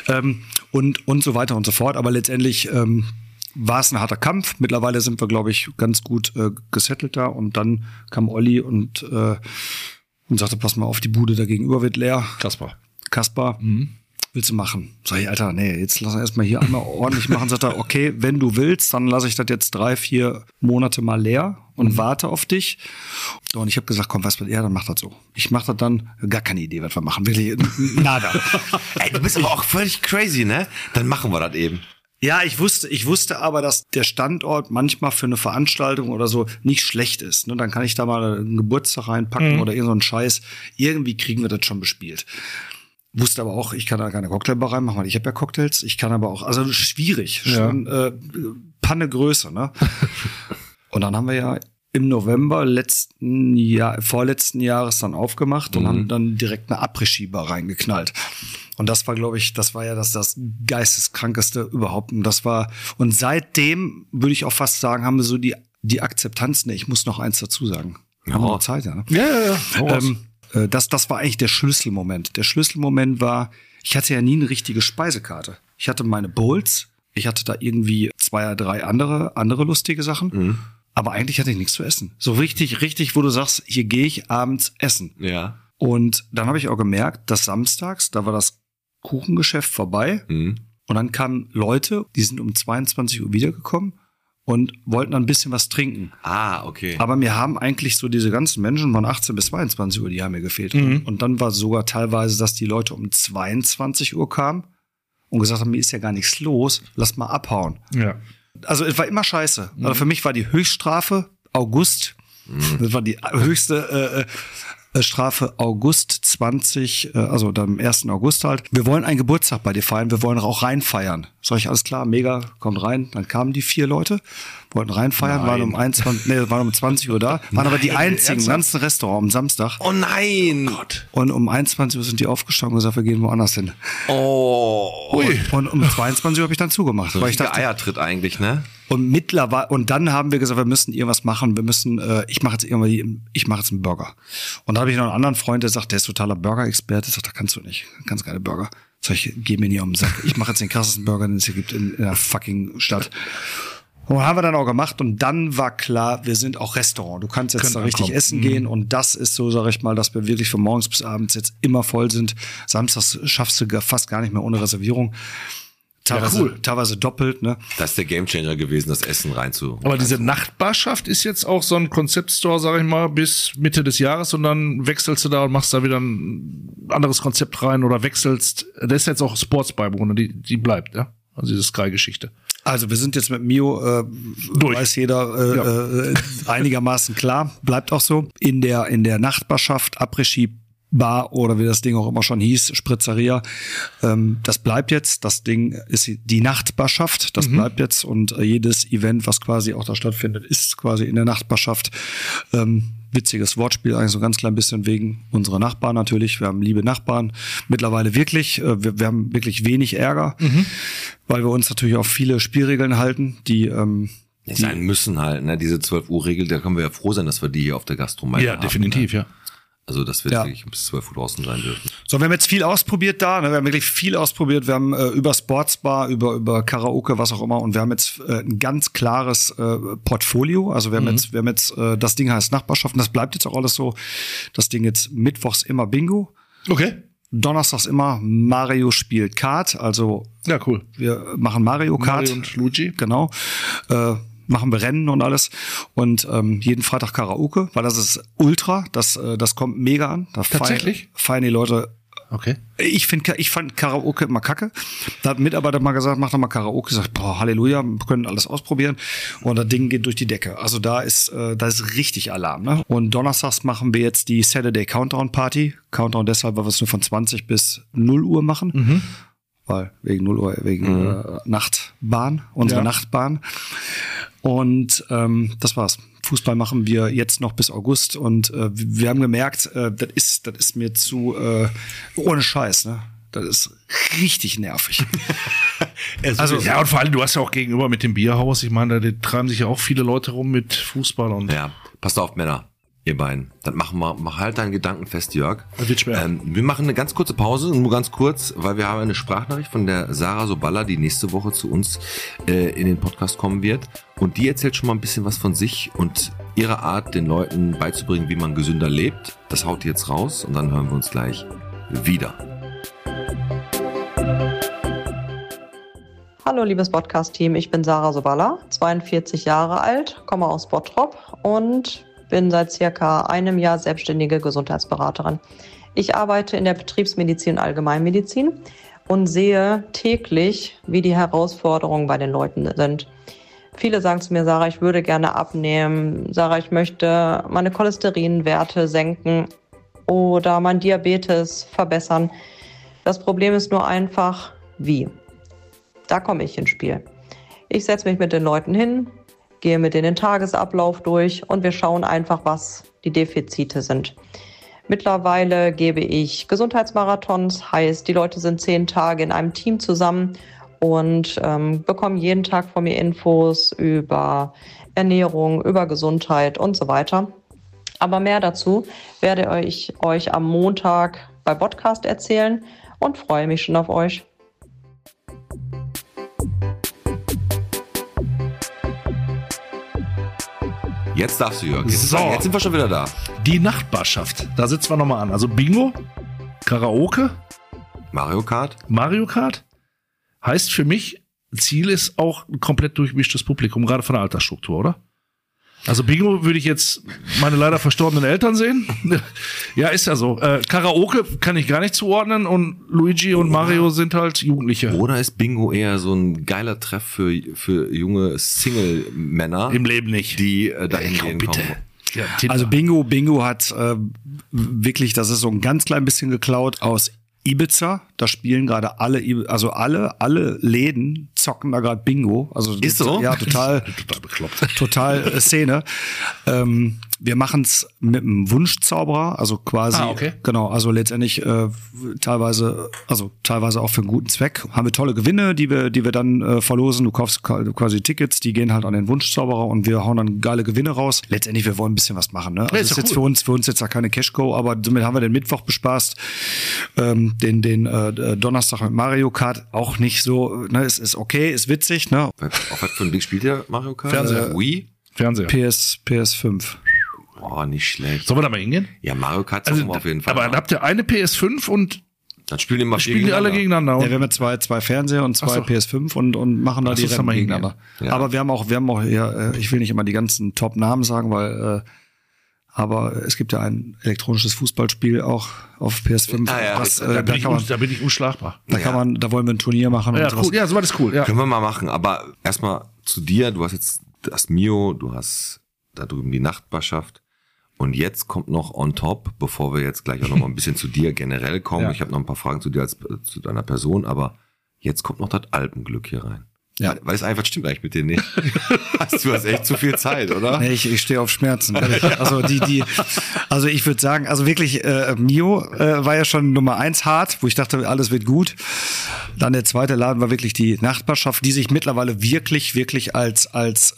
und so weiter und so fort. Aber letztendlich war es ein harter Kampf. Mittlerweile sind wir, glaube ich, ganz gut gesettelt da. Und dann kam Olli und sagte, pass mal auf, die Bude da gegenüber wird leer. Kaspar, willst du machen? Sag ich, Alter, nee, jetzt lass uns erstmal hier einmal ordentlich machen. Sagt er, okay, wenn du willst, dann lasse ich das jetzt 3-4 Monate mal leer und warte auf dich. So, und ich habe gesagt, komm, was mit er, dann mach das so. Ich mach das dann, gar keine Idee, was wir machen. Wirklich, nada. Ey, du bist aber auch völlig crazy, ne? Dann machen wir das eben. Ja, ich wusste aber, dass der Standort manchmal für eine Veranstaltung oder so nicht schlecht ist. Ne? Dann kann ich da mal einen Geburtstag reinpacken oder irgend so einen Scheiß. Irgendwie kriegen wir das schon bespielt. wusste aber auch, ich kann da keine Cocktailbar reinmachen, weil ich habe ja Cocktails. Ich kann aber auch, also schwierig, schon Panne Größe, ne? Und dann haben wir ja im November vorletzten Jahres dann aufgemacht und haben dann direkt eine Après-Ski-Bar reingeknallt. Und das war, glaube ich, das geisteskrankeste überhaupt. Und seitdem würde ich auch fast sagen, haben wir so die Akzeptanz. Ne, ich muss noch eins dazu sagen. Wir haben noch Zeit, ja. Ne? Ja. Das war eigentlich der Schlüsselmoment. Der Schlüsselmoment war, ich hatte ja nie eine richtige Speisekarte. Ich hatte meine Bowls, ich hatte da irgendwie 2 oder 3 andere lustige Sachen. Aber eigentlich hatte ich nichts zu essen. So richtig, wo du sagst, hier gehe ich abends essen. Ja. Und dann habe ich auch gemerkt, dass samstags, da war das Kuchengeschäft vorbei. Und dann kamen Leute, die sind um 22 Uhr wiedergekommen und wollten dann ein bisschen was trinken. Ah, okay. Aber mir haben eigentlich so diese ganzen Menschen von 18 bis 22 Uhr, die haben mir gefehlt. Und dann war sogar teilweise, dass die Leute um 22 Uhr kamen und gesagt haben, mir ist ja gar nichts los, lass mal abhauen. Ja. Also es war immer scheiße. Also für mich war die Höchststrafe August. Das war die höchste Strafe August 20, also dann am 1. August halt. Wir wollen einen Geburtstag bei dir feiern, wir wollen auch rein feiern. Sag ich, alles klar, mega, kommt rein. Dann kamen die 4 Leute, wollten rein feiern, waren um 20 Uhr da, waren aber die einzigen im ganzen Restaurant am Samstag. Oh nein! Und um 21 Uhr sind die aufgestanden und gesagt, wir gehen woanders hin. Oh. Und um 22 Uhr habe ich dann zugemacht. So weil ich dachte, Eiertritt eigentlich, ne? Und dann haben wir gesagt, wir müssen irgendwas machen. Ich mache jetzt einen Burger. Und da habe ich noch einen anderen Freund, der sagt, der ist totaler Burger-Experte. Sagt, da kannst du nicht, ganz geile Burger. Sag ich, geh mir nie um den Sack. Ich mache jetzt den krassesten Burger, den es hier gibt in der fucking Stadt. Und haben wir dann auch gemacht. Und dann war klar, wir sind auch Restaurant. Du kannst jetzt da richtig essen gehen. Und das ist so, sag ich mal, dass wir wirklich von morgens bis abends jetzt immer voll sind. Samstags schaffst du fast gar nicht mehr ohne Reservierung. Teilweise doppelt, ne? Das ist der Gamechanger gewesen, das Essen Aber diese Nachtbarschaft ist jetzt auch so ein Konzeptstore, sag ich mal, bis Mitte des Jahres und dann wechselst du da und machst da wieder ein anderes Konzept rein oder wechselst. Das ist jetzt auch Sportsbar, die bleibt, ja? Also diese Sky-Geschichte. Also wir sind jetzt mit Mio, weiß jeder, einigermaßen klar, bleibt auch so. In der Nachtbarschaft, Après-Ski Bar oder wie das Ding auch immer schon hieß, Spritzeria. Das bleibt jetzt. Das Ding ist die Nachtbarschaft. Das bleibt jetzt. Und jedes Event, was quasi auch da stattfindet, ist quasi in der Nachtbarschaft. Witziges Wortspiel, eigentlich so ein ganz klein bisschen wegen unserer Nachbarn natürlich. Wir haben liebe Nachbarn. Mittlerweile wirklich. Wir haben wirklich wenig Ärger, weil wir uns natürlich auf viele Spielregeln halten, die sein müssen halt, ne? Diese 12-Uhr-Regel, da können wir ja froh sein, dass wir die hier auf der Gastronomie haben. Definitiv, ne? Also, dass wir wirklich bis 12 Uhr draußen sein dürfen. So, wir haben jetzt viel ausprobiert da, ne? Wir haben wirklich viel ausprobiert. Wir haben über Sportsbar, über Karaoke, was auch immer. Und wir haben jetzt ein ganz klares Portfolio. Also wir haben jetzt das Ding heißt Nachbarschaft. Und das bleibt jetzt auch alles so. Das Ding jetzt mittwochs immer Bingo. Okay. Donnerstags immer Mario spielt Kart. Also ja, cool. Wir machen Mario Kart. Mario und Luigi. Genau. Machen wir Rennen und alles und jeden Freitag Karaoke, weil das ist ultra, das kommt mega an. Da tatsächlich? Feiern die Leute. Okay. Ich fand Karaoke immer kacke. Da hat ein Mitarbeiter mal gesagt, mach doch mal Karaoke. Ich sag, boah, Halleluja, wir können alles ausprobieren. Und das Ding geht durch die Decke. Also da ist richtig Alarm. Ne? Und donnerstags machen wir jetzt die Saturday Countdown Party. Countdown deshalb, weil wir es nur von 20 bis 0 Uhr machen. Weil wegen 0 Uhr, wegen Nachtbahn, unsere Nachtbahn. Und das war's. Fußball machen wir jetzt noch bis August und wir haben gemerkt, das ist mir zu ohne Scheiß, ne? Das ist richtig nervig. Also ja, und vor allem, du hast ja auch gegenüber mit dem Bierhaus, ich meine, da treiben sich ja auch viele Leute rum mit Fußball und. Ja, passt auf, Männer. Ihr beiden. Dann mach halt deinen Gedanken fest, Jörg. Wird schwer. Wir machen eine ganz kurze Pause, nur ganz kurz, weil wir haben eine Sprachnachricht von der Sarah Soballa, die nächste Woche zu uns in den Podcast kommen wird. Und die erzählt schon mal ein bisschen was von sich und ihrer Art, den Leuten beizubringen, wie man gesünder lebt. Das haut die jetzt raus und dann hören wir uns gleich wieder. Hallo liebes Podcast-Team, ich bin Sarah Soballa, 42 Jahre alt, komme aus Bottrop und bin seit circa einem Jahr selbstständige Gesundheitsberaterin. Ich arbeite in der Betriebsmedizin und Allgemeinmedizin und sehe täglich, wie die Herausforderungen bei den Leuten sind. Viele sagen zu mir, Sarah, ich würde gerne abnehmen. Sarah, ich möchte meine Cholesterinwerte senken oder mein Diabetes verbessern. Das Problem ist nur einfach, wie. Da komme ich ins Spiel. Ich setze mich mit den Leuten hin, gehe mit denen den Tagesablauf durch und wir schauen einfach, was die Defizite sind. Mittlerweile gebe ich Gesundheitsmarathons, heißt, die Leute sind 10 Tage in einem Team zusammen und bekommen jeden Tag von mir Infos über Ernährung, über Gesundheit und so weiter. Aber mehr dazu werde ich euch am Montag bei Podcast erzählen und freue mich schon auf euch. Jetzt darfst du, Jörg. Jetzt sind wir schon wieder da. Die Nachbarschaft, da sitzen wir nochmal an. Also Bingo, Karaoke, Mario Kart. Mario Kart. Heißt für mich, Ziel ist auch ein komplett durchmischtes Publikum, gerade von der Altersstruktur, oder? Also Bingo würde ich jetzt meine leider verstorbenen Eltern sehen. Ja, ist ja so. Karaoke kann ich gar nicht zuordnen und Luigi und Mario sind halt Jugendliche. Oder ist Bingo eher so ein geiler Treff für junge Single-Männer? Im Leben nicht. Die dahin gehen bitte. kommen. Ja, Also Bingo hat wirklich, das ist so ein ganz klein bisschen geklaut aus Ibiza. Da spielen gerade alle Läden zocken da gerade Bingo. Also ist so? Ja, total bekloppt. Total Szene. Wir machen es mit einem Wunschzauberer, also quasi, okay. Genau, also letztendlich teilweise auch für einen guten Zweck. Haben wir tolle Gewinne, die wir dann verlosen. Du kaufst quasi Tickets, die gehen halt an den Wunschzauberer und wir hauen dann geile Gewinne raus. Letztendlich, wir wollen ein bisschen was machen. Ne? Also ist jetzt cool. für uns jetzt ja keine Cashco, aber somit haben wir den Mittwoch bespaßt, den Donnerstag mit Mario Kart auch nicht so. Ne, es ist okay, ist witzig. Ne? Auf was für ein Ding spielt ihr Mario Kart? Fernseher. Wii? Fernseher. PS5. Oh, nicht schlecht. Sollen wir da mal hingehen? Ja, Mario Kart zocken wir auf jeden Fall. Aber habt ihr eine PS5 und dann spielen die alle gegeneinander? Ja, wir haben ja zwei Fernseher und zwei PS5 und machen da die Rennen gegeneinander. Ja. Aber wir haben auch ja, ich will nicht immer die ganzen Top-Namen sagen, weil aber es gibt ja ein elektronisches Fußballspiel auch auf PS5. Da bin ich unschlagbar. Da wollen wir ein Turnier machen. Ja, und sowas. cool. Ja, sowas ist cool. Ja. Können wir mal machen. Aber erstmal zu dir. Du hast jetzt das Mio, du hast da drüben die Nachbarschaft. Und jetzt kommt noch on top, bevor wir jetzt gleich auch noch mal ein bisschen zu dir generell kommen. Ja. Ich habe noch ein paar Fragen zu dir zu deiner Person, aber jetzt kommt noch das Alpenglück hier rein. Ja. Weil es einfach stimmt eigentlich mit dir nicht. Du hast echt zu viel Zeit, oder? Nee, ich stehe auf Schmerzen. Also also ich würde sagen, also wirklich, Mio war ja schon Nummer 1 hart, wo ich dachte, alles wird gut. Dann der zweite Laden war wirklich die Nachbarschaft, die sich mittlerweile wirklich als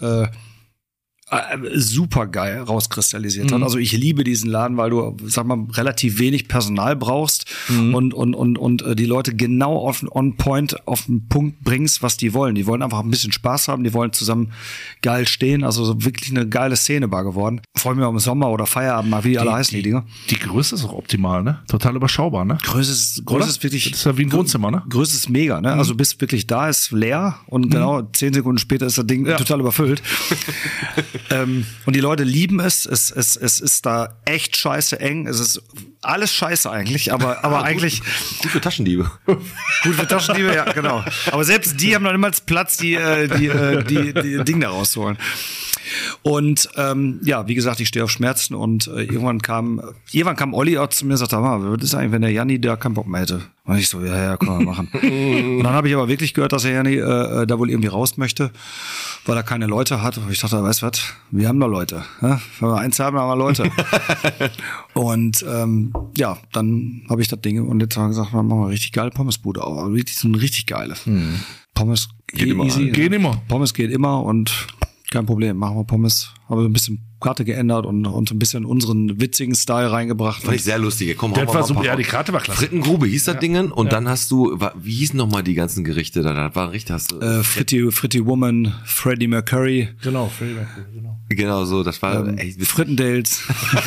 super geil rauskristallisiert hat. Also ich liebe diesen Laden, weil du, sag mal, relativ wenig Personal brauchst und die Leute genau on point auf den Punkt bringst, was die wollen. Die wollen einfach ein bisschen Spaß haben, die wollen zusammen geil stehen. Also so wirklich eine geile Szenebar geworden. Freue mich auf den Sommer oder Feierabend mal, wie die alle heißen, die Dinger. Die Größe ist auch optimal, ne? Total überschaubar, ne? Größe ist wirklich. Das ist ja wie ein Wohnzimmer, ne? Größe ist mega, ne? Also bist wirklich da, ist leer und genau 10 Sekunden später ist das Ding total überfüllt. Und die Leute lieben es. Es ist da echt scheiße eng. Es ist alles scheiße eigentlich, aber eigentlich gut für Taschendiebe. Gut für Taschendiebe, ja, genau. Aber selbst die haben noch niemals Platz, die Dinge da rauszuholen. Und ja, wie gesagt, ich stehe auf Schmerzen und irgendwann kam Olli auch zu mir und sagte, was ist eigentlich, wenn der Janni da keinen Bock mehr hätte? Und ich so, ja, können wir machen. Und dann habe ich aber wirklich gehört, dass der Janni da wohl irgendwie raus möchte, weil er keine Leute hat. Und ich dachte, weißt du was, wir haben doch Leute. Ne? Wenn wir eins haben, haben wir Leute. Und ja, dann habe ich das Ding und jetzt haben wir gesagt, dann machen wir richtig geile Pommesbude auf. Also wirklich so eine richtig geile. Pommes geht immer. Easy, geht immer. Pommes geht immer und kein Problem, machen wir Pommes. Haben wir ein bisschen Karte geändert und so ein bisschen unseren witzigen Style reingebracht. Fand ich sehr lustig. Komm, das war super. Ja, die Karte war klasse. Frittengrube hieß das Dingen und dann hast du, wie hießen nochmal die ganzen Gerichte da? Das war richtig, hast du Fritty Woman, Freddie Mercury. Genau, Freddie Mercury, genau. Genau so, das war echt Frittendales.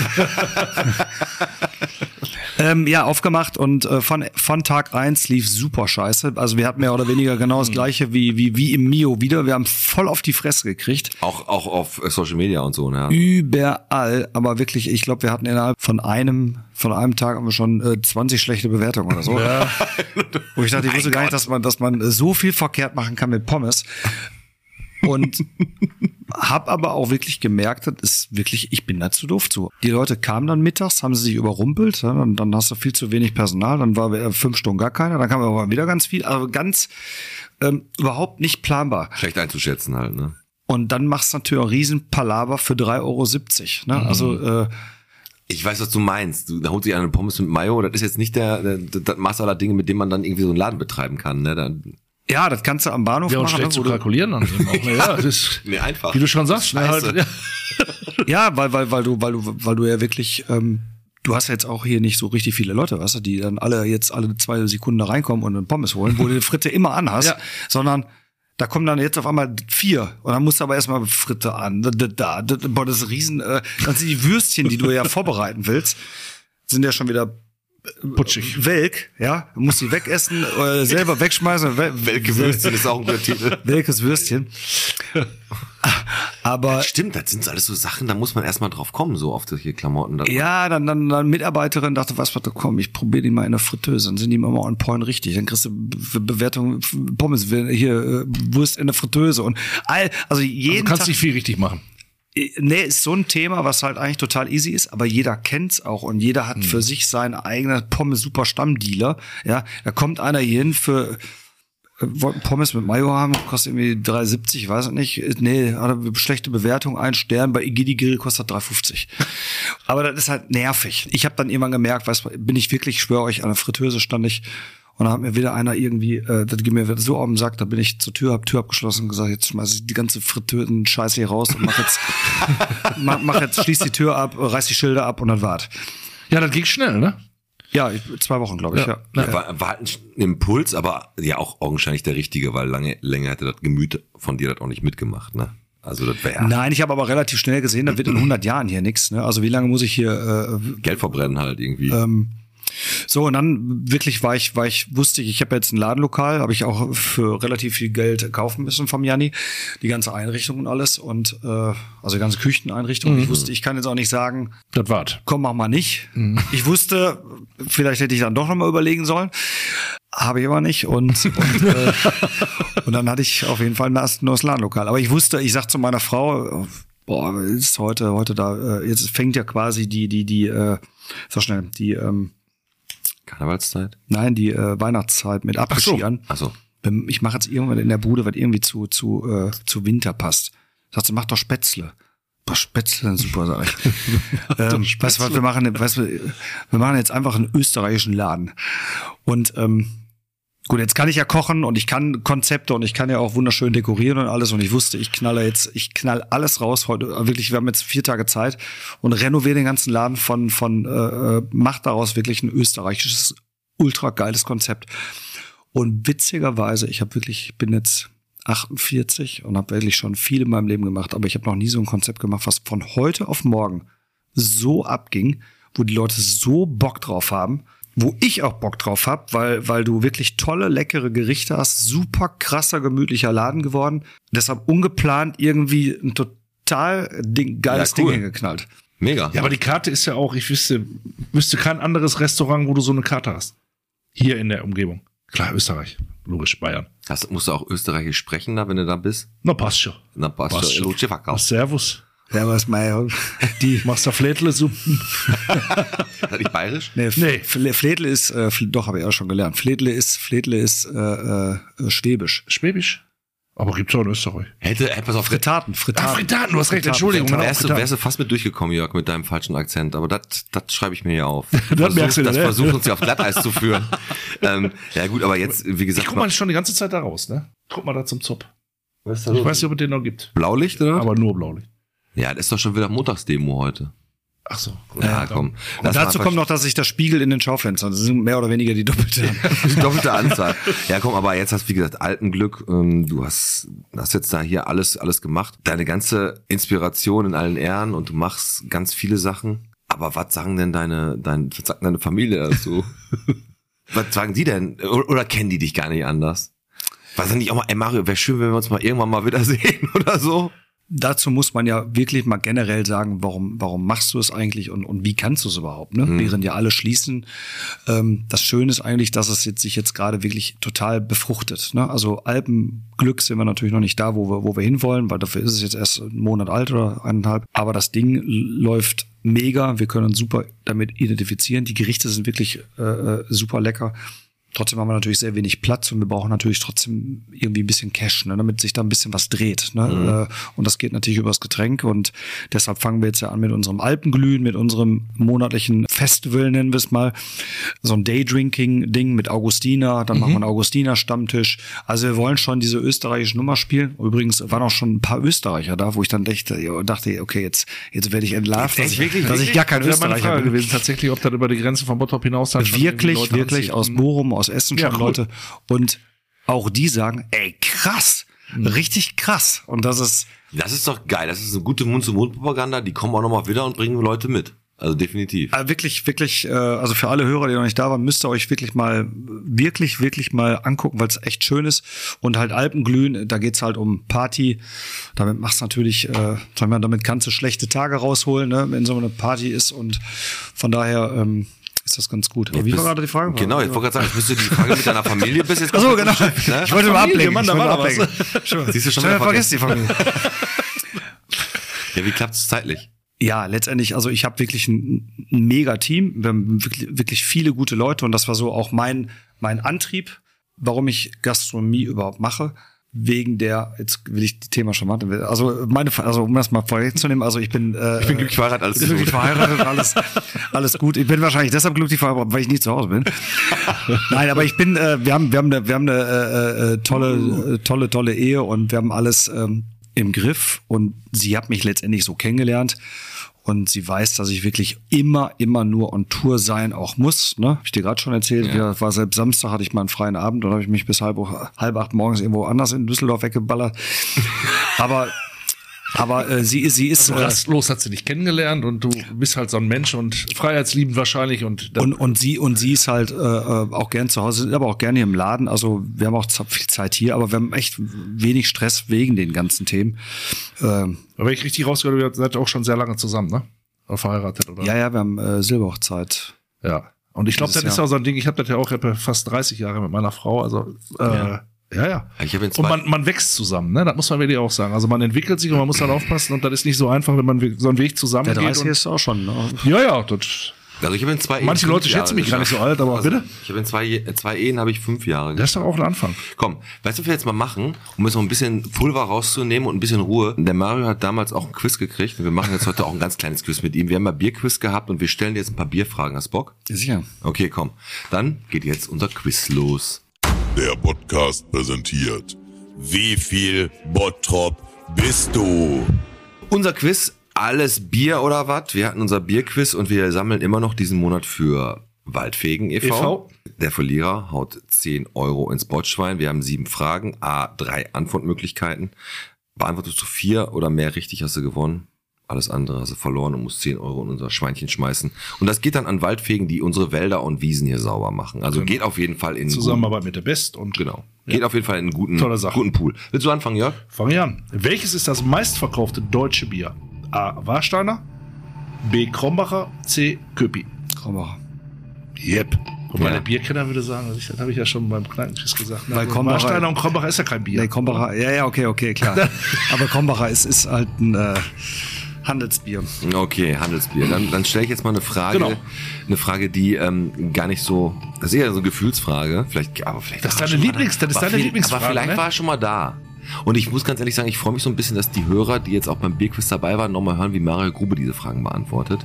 Ja, aufgemacht und von Tag 1 lief super scheiße. Also wir hatten mehr oder weniger genau das gleiche wie im Mio wieder. Wir haben voll auf die Fresse gekriegt. Auch auf Social Media und so, ne? Überall, aber wirklich, ich glaube, wir hatten innerhalb von einem Tag haben wir schon 20 schlechte Bewertungen oder so. Ja. Wo ich dachte, ich wusste gar nicht, dass man so viel verkehrt machen kann mit Pommes. Und hab aber auch wirklich gemerkt, das ist wirklich, ich bin da zu doof zu. Die Leute kamen dann mittags, haben sie sich überrumpelt, ja, dann hast du viel zu wenig Personal, dann war 5 Stunden gar keiner, dann kam aber wieder ganz viel, also ganz überhaupt nicht planbar. Schlecht einzuschätzen halt, ne? Und dann machst du natürlich einen riesen Palaver für 3,70 €. Ne? Also ich weiß, was du meinst. Da holt sich eine Pommes mit Mayo, das ist jetzt nicht das Maß aller Dinge, mit dem man dann irgendwie so einen Laden betreiben kann, ne? Ja, das kannst du am Bahnhof Ja, und machen. schlecht zu kalkulieren dann eben auch. Ne? Ja, das ist, Nee, einfach. wie du schon sagst. Ne, halt, ja. Ja, weil du ja wirklich, du hast ja jetzt auch hier nicht so richtig viele Leute, weißt du, die dann alle 2 Sekunden da reinkommen und eine Pommes holen, wo du die Fritte immer anhast, Ja. sondern da kommen dann jetzt auf einmal 4 und dann musst du aber erstmal Fritte an. Boah, das ist riesen, dann sind die Würstchen, die du ja vorbereiten willst, sind ja schon wieder Putschig. welk, ja, du musst die wegessen oder selber wegschmeißen. Welke Würstchen ist auch ein guter Titel. Welkes Würstchen. Aber Stimmt, das sind alles so Sachen, da muss man erstmal drauf kommen, so auf solche Klamotten. ja, dann Mitarbeiterin dachte, was, komm, ich probiere die mal in der Fritteuse. Dann sind die immer on point richtig. Dann kriegst du Bewertung Pommes, hier Wurst in der Fritteuse und also jeden Also kannst Tag. nicht viel richtig machen. Nee, ist so ein Thema, was halt eigentlich total easy ist, aber jeder kennt's auch und jeder hat für sich seinen eigenen Pommes-Super-Stammdealer. Ja, da kommt einer hier hin für wollten Pommes mit Mayo haben, kostet irgendwie 3,70, weiß ich nicht. Nee, hat eine schlechte Bewertung, 1 Stern, bei Igidi Grill kostet 3,50. Aber das ist halt nervig. Ich habe dann irgendwann gemerkt, bin ich wirklich, schwöre euch, an der Fritteuse stand ich und dann hat mir wieder einer irgendwie, das ging mir so auf den Sack, da bin ich zur Tür, hab Tür abgeschlossen und gesagt, jetzt schmeiß ich die ganze Fritteusen-Scheiße hier raus und mach jetzt, schließ die Tür ab, reiß die Schilder ab und dann wart. Ja, das ging schnell, ne? Ja, 2 Wochen, glaube ich, ja. War halt ein Impuls, aber ja auch augenscheinlich der richtige, weil länger hätte das Gemüt von dir das auch nicht mitgemacht, ne? Also das wäre Nein, ich habe aber relativ schnell gesehen, da wird in 100 Jahren hier nichts. Ne? Also wie lange muss ich hier Geld verbrennen halt irgendwie. so, und dann wirklich wusste ich habe jetzt ein Ladenlokal, habe ich auch für relativ viel Geld kaufen müssen vom Janni, die ganze Einrichtung und alles und also die ganze Kücheneinrichtung. Ich wusste, ich kann jetzt auch nicht sagen, Das war's. komm, mach mal nicht. Ich wusste, vielleicht hätte ich dann doch noch mal überlegen sollen. Habe ich aber nicht und dann hatte ich auf jeden Fall ein neues Ladenlokal. Aber ich wusste, ich sag zu meiner Frau, boah, ist heute da, jetzt fängt ja quasi die Karnevalszeit? Nein, die Weihnachtszeit mit Après-Ski an. Ach so. Ich mache jetzt irgendwann in der Bude, was irgendwie zu Winter passt. Sagt sie, mach doch Spätzle. Boah, Spätzle, super, sag ich. Weißt du was, wir machen jetzt einfach einen österreichischen Laden. Und gut, jetzt kann ich ja kochen und ich kann Konzepte und ich kann ja auch wunderschön dekorieren und alles. Und ich wusste, ich knall alles raus heute. Wirklich, wir haben jetzt 4 Tage Zeit und renoviere den ganzen Laden macht daraus wirklich ein österreichisches, ultra geiles Konzept. Und witzigerweise, ich bin jetzt 48 und habe wirklich schon viel in meinem Leben gemacht, aber ich habe noch nie so ein Konzept gemacht, was von heute auf morgen so abging, wo die Leute so Bock drauf haben, wo ich auch Bock drauf habe, weil du wirklich tolle, leckere Gerichte hast, super krasser, gemütlicher Laden geworden. Deshalb ungeplant irgendwie ein total geiles Ja, cool. Ding hingeknallt. Mega. Ja, aber die Karte ist ja auch, ich wüsste kein anderes Restaurant, wo du so eine Karte hast. Hier in der Umgebung. Klar, Österreich. Logisch, Bayern. Musst du auch Österreichisch sprechen, da, wenn du da bist? Na, passt schon. Na, passt Passt schon. schon. Servus. Ja, was mein Machst du Flädle-Suppen? Ist das nicht bayerisch? Nee, Nee. Fledle ist, doch, habe ich auch schon gelernt. Fledle ist Schwäbisch. Schwäbisch? Aber gibt's auch in Österreich. Pass auf, Fritaten. Ach, Fritaten, du hast recht, Entschuldigung. wärst du fast mit durchgekommen, Jörg, mit deinem falschen Akzent, aber das schreibe ich mir hier auf. merkst du, Das ne? versucht uns ja auf Glatteis zu führen. Ja gut, aber jetzt, wie gesagt, Ich guck mal schon die ganze Zeit da raus, ne? Guck mal da zum Zopf. was ist da Ich los? weiß nicht, ob es den noch gibt. Blaulicht, oder? Aber nur Blaulicht. Ja, das ist doch schon wieder Montagsdemo heute. Ach so. Ja, komm. Und dazu kommt noch, dass sich das spiegelt in den Schaufenstern. Das sind mehr oder weniger die doppelte. die doppelte Anzahl. Ja, komm, aber jetzt hast du, wie gesagt, Alpenglück. Du hast jetzt da hier alles gemacht. Deine ganze Inspiration in allen Ehren und du machst ganz viele Sachen. Aber was sagen denn was sagt deine Familie dazu? Was sagen die denn? Oder kennen die dich gar nicht anders? Was sagen die auch mal, ey Mario, wäre schön, wenn wir uns mal irgendwann mal wiedersehen oder so? dazu muss man ja wirklich mal generell sagen, warum machst du es eigentlich und wie kannst du es überhaupt, ne? Während ja alle schließen. Das Schöne ist eigentlich, dass es sich jetzt gerade wirklich total befruchtet, ne? Also Alpenglück sind wir natürlich noch nicht da, wo wir hinwollen, weil dafür ist es jetzt erst einen Monat alt oder 1,5. Aber das Ding läuft mega. Wir können uns super damit identifizieren. Die Gerichte sind wirklich super lecker. Trotzdem haben wir natürlich sehr wenig Platz und wir brauchen natürlich trotzdem irgendwie ein bisschen Cash, ne, damit sich da ein bisschen was dreht. Ne? Und das geht natürlich über das Getränk und deshalb fangen wir jetzt ja an mit unserem Alpenglühen, mit unserem monatlichen Festival, nennen wir es mal. So ein Daydrinking-Ding mit Augustiner, dann machen wir einen Augustiner-Stammtisch. Also wir wollen schon diese österreichische Nummer spielen. Übrigens waren auch schon ein paar Österreicher da, wo ich dann dachte, okay, jetzt werde ich entlarvt, dass ich gar kein Österreicher bin. Gewesen, tatsächlich, ob dann über die Grenze von Bottrop hinaus dann wirklich aus Bochum, aus Essen schon, ja, cool. Leute. Und auch die sagen, ey, krass, richtig krass. Und das ist doch geil. Das ist eine gute Mund-zu-Mund-Propaganda. Die kommen auch nochmal wieder und bringen Leute mit. Also definitiv. Wirklich, also für alle Hörer, die noch nicht da waren, müsst ihr euch wirklich mal angucken, weil es echt schön ist. Und halt Alpenglühen, da geht's halt um Party. Damit machst du natürlich, damit kannst du schlechte Tage rausholen, ne, wenn so eine Party ist. Und von daher, ist das ganz gut. Wie war gerade die Frage? Genau, ich wollte gerade sagen, jetzt müsste die Frage mit deiner Familie bis jetzt. Achso, genau. Ne? Ich wollte mal ablenken. Mann, da war noch was. Siehst du schon, vergesst die Familie. Ja, wie klappt es zeitlich? Ja, letztendlich, also ich habe wirklich ein mega Team. Wir haben wirklich viele gute Leute und das war so auch mein Antrieb, warum ich Gastronomie überhaupt mache. Wegen der, jetzt will ich die Thema schon machen, also um das mal vorwegzunehmen, also ich bin glücklich verheiratet, alles gut. Ich bin wahrscheinlich deshalb glücklich verheiratet, weil ich nicht zu Hause bin. Nein, aber ich bin, wir haben eine tolle Ehe und wir haben alles im Griff und sie hat mich letztendlich so kennengelernt. Und sie weiß, dass ich wirklich immer nur on Tour sein auch muss. Ne? Hab ich dir gerade schon erzählt. Ja. War selbst Samstag, hatte ich mal einen freien Abend und habe ich mich bis halb 8 morgens irgendwo anders in Düsseldorf weggeballert. Aber sie ist also rastlos hat sie dich kennengelernt und du bist halt so ein Mensch und freiheitsliebend wahrscheinlich und sie ist halt auch gern zu Hause, aber auch gerne hier im Laden. Also wir haben auch viel Zeit hier, aber wir haben echt wenig Stress wegen den ganzen Themen. Aber wenn ich richtig rausgehört habe, ihr seid auch schon sehr lange zusammen, ne? Oder verheiratet, oder? Ja, wir haben Silberhochzeit. Ja. Und ich glaube, das ist auch so ein Ding, ich habe das ja auch fast 30 Jahre mit meiner Frau, also Ja. Und man wächst zusammen, ne? Das muss man wirklich auch sagen. Also man entwickelt sich und man muss dann aufpassen und das ist nicht so einfach, wenn man so einen Weg zusammen geht. Der 30 ist auch schon, ne? Ja, das. Also ich habe in 2 Ehen. Manche Leute schätzen mich gar nicht so alt, aber also, bitte? Ich habe in 2 Ehen habe ich 5 Jahre. Das ist doch auch ein Anfang. Komm, weißt du, was wir jetzt mal machen, um jetzt noch ein bisschen Pulver rauszunehmen und ein bisschen Ruhe. Der Mario hat damals auch ein Quiz gekriegt und wir machen jetzt heute auch ein ganz kleines Quiz mit ihm. Wir haben mal Bierquiz gehabt und wir stellen dir jetzt ein paar Bierfragen. Hast du Bock? Ja, sicher. Okay, komm. Dann geht jetzt unser Quiz los. Der Podcast präsentiert: Wie viel Bottrop bist du? Unser Quiz, alles Bier oder was? Wir hatten unser Bierquiz und wir sammeln immer noch diesen Monat für Waldfegen e.V. Der Verlierer haut 10 € ins Botschwein. Wir haben 7 Fragen, 3 Antwortmöglichkeiten. Beantwortest du 4 oder mehr richtig, hast du gewonnen. Alles andere hast du verloren und musst 10 € in unser Schweinchen schmeißen. Und das geht dann an Waldfegen, die unsere Wälder und Wiesen hier sauber machen. Also geht auf jeden Fall in Zusammenarbeit mit der Best und genau. Geht auf jeden Fall in einen guten Pool. Willst du anfangen, Jörg? Fangen wir an. Welches ist das meistverkaufte deutsche Bier? A. Warsteiner, B. Krombacher, C. Köpi. Krombacher. Yep. Wobei der Bierkenner würde sagen, das habe ich ja schon beim Kneipenquiz gesagt. Weil Warsteiner und Krombacher ist ja kein Bier. Nee, Krombacher, ja, okay, klar. Aber Krombacher ist halt ein Handelsbier. Okay, Handelsbier. Dann stelle ich jetzt mal eine Frage. Genau. Eine Frage, die gar nicht so, das ist eher so eine Gefühlsfrage. Vielleicht das ist deine Lieblingsfrage. Aber vielleicht war er schon mal da. Und ich muss ganz ehrlich sagen, ich freue mich so ein bisschen, dass die Hörer, die jetzt auch beim Bierquiz dabei waren, nochmal hören, wie Mario Grube diese Fragen beantwortet.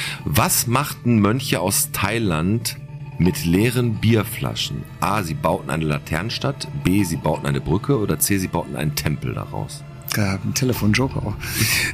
Was machten Mönche aus Thailand mit leeren Bierflaschen? A, sie bauten eine Laternenstadt, B, sie bauten eine Brücke oder C, sie bauten einen Tempel daraus? Ja, ein Telefonjoker auch.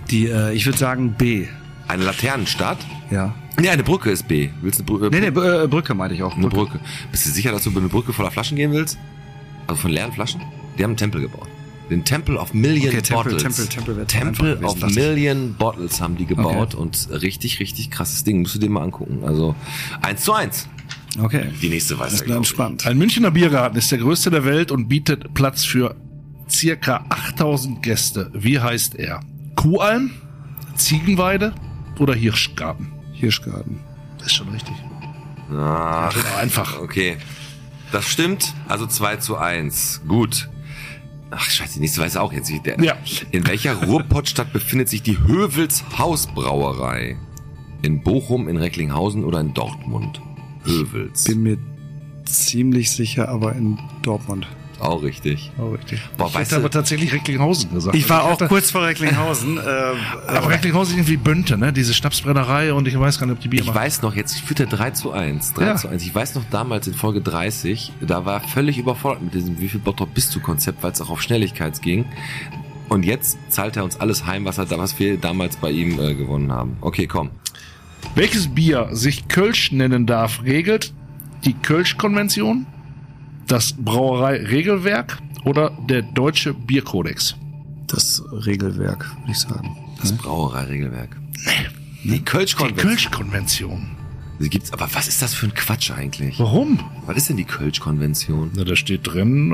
Ich würde sagen B. Eine Laternenstadt? Ja. Nee, eine Brücke ist B. Willst du eine Brücke? Nee, Brücke meinte ich auch. Eine Brücke. Bist du sicher, dass du über eine Brücke voller Flaschen gehen willst? Also von leeren Flaschen? Die haben einen Tempel gebaut. Den Temple of Million Bottles. Temple of Million Bottles haben die gebaut und richtig, richtig krasses Ding. Musst du dir mal angucken. Also 1:1. Okay. Die nächste weiß ich. Das ist entspannt. Ein Münchner Biergarten ist der größte der Welt und bietet Platz für circa 8000 Gäste. Wie heißt er? Kuhalm, Ziegenweide oder Hirschgarten? Hirschgarten. Das ist schon richtig. Ach, Einfach. okay. Das stimmt. Also 2:1. Gut. Ach, scheiße, nächste weiß auch jetzt. Ja. In welcher Ruhrpottstadt befindet sich die Hövels Hausbrauerei? In Bochum, in Recklinghausen oder in Dortmund? Hövels. Bin mir ziemlich sicher, aber in Dortmund. Auch richtig. Oh, richtig. Boah, Ich weißt hätte du, aber tatsächlich Recklinghausen gesagt. Ich war auch dachte, kurz vor Recklinghausen. aber Recklinghausen ist irgendwie Bönte, ne? Diese Schnapsbrennerei und ich weiß gar nicht, ob die Bier ich machen. weiß noch, jetzt führt er 3:1. Ja. 3:1. Ich weiß noch damals in Folge 30, da war er völlig überfordert mit diesem Wie viel Bottrop bist du Konzept, weil es auch auf Schnelligkeit ging. Und jetzt zahlt er uns alles heim, was wir damals bei ihm gewonnen haben. Okay, komm. Welches Bier sich Kölsch nennen darf, regelt die Kölsch-Konvention, das Brauerei-Regelwerk oder der Deutsche Bierkodex? Das Regelwerk, würde ich sagen. Das Brauerei-Regelwerk. Die Die Kölsch-Konvention. Kölsch-Konvention. Die gibt's, aber was ist das für ein Quatsch eigentlich? Warum? Was ist denn die Kölsch-Konvention? Na, da steht drin,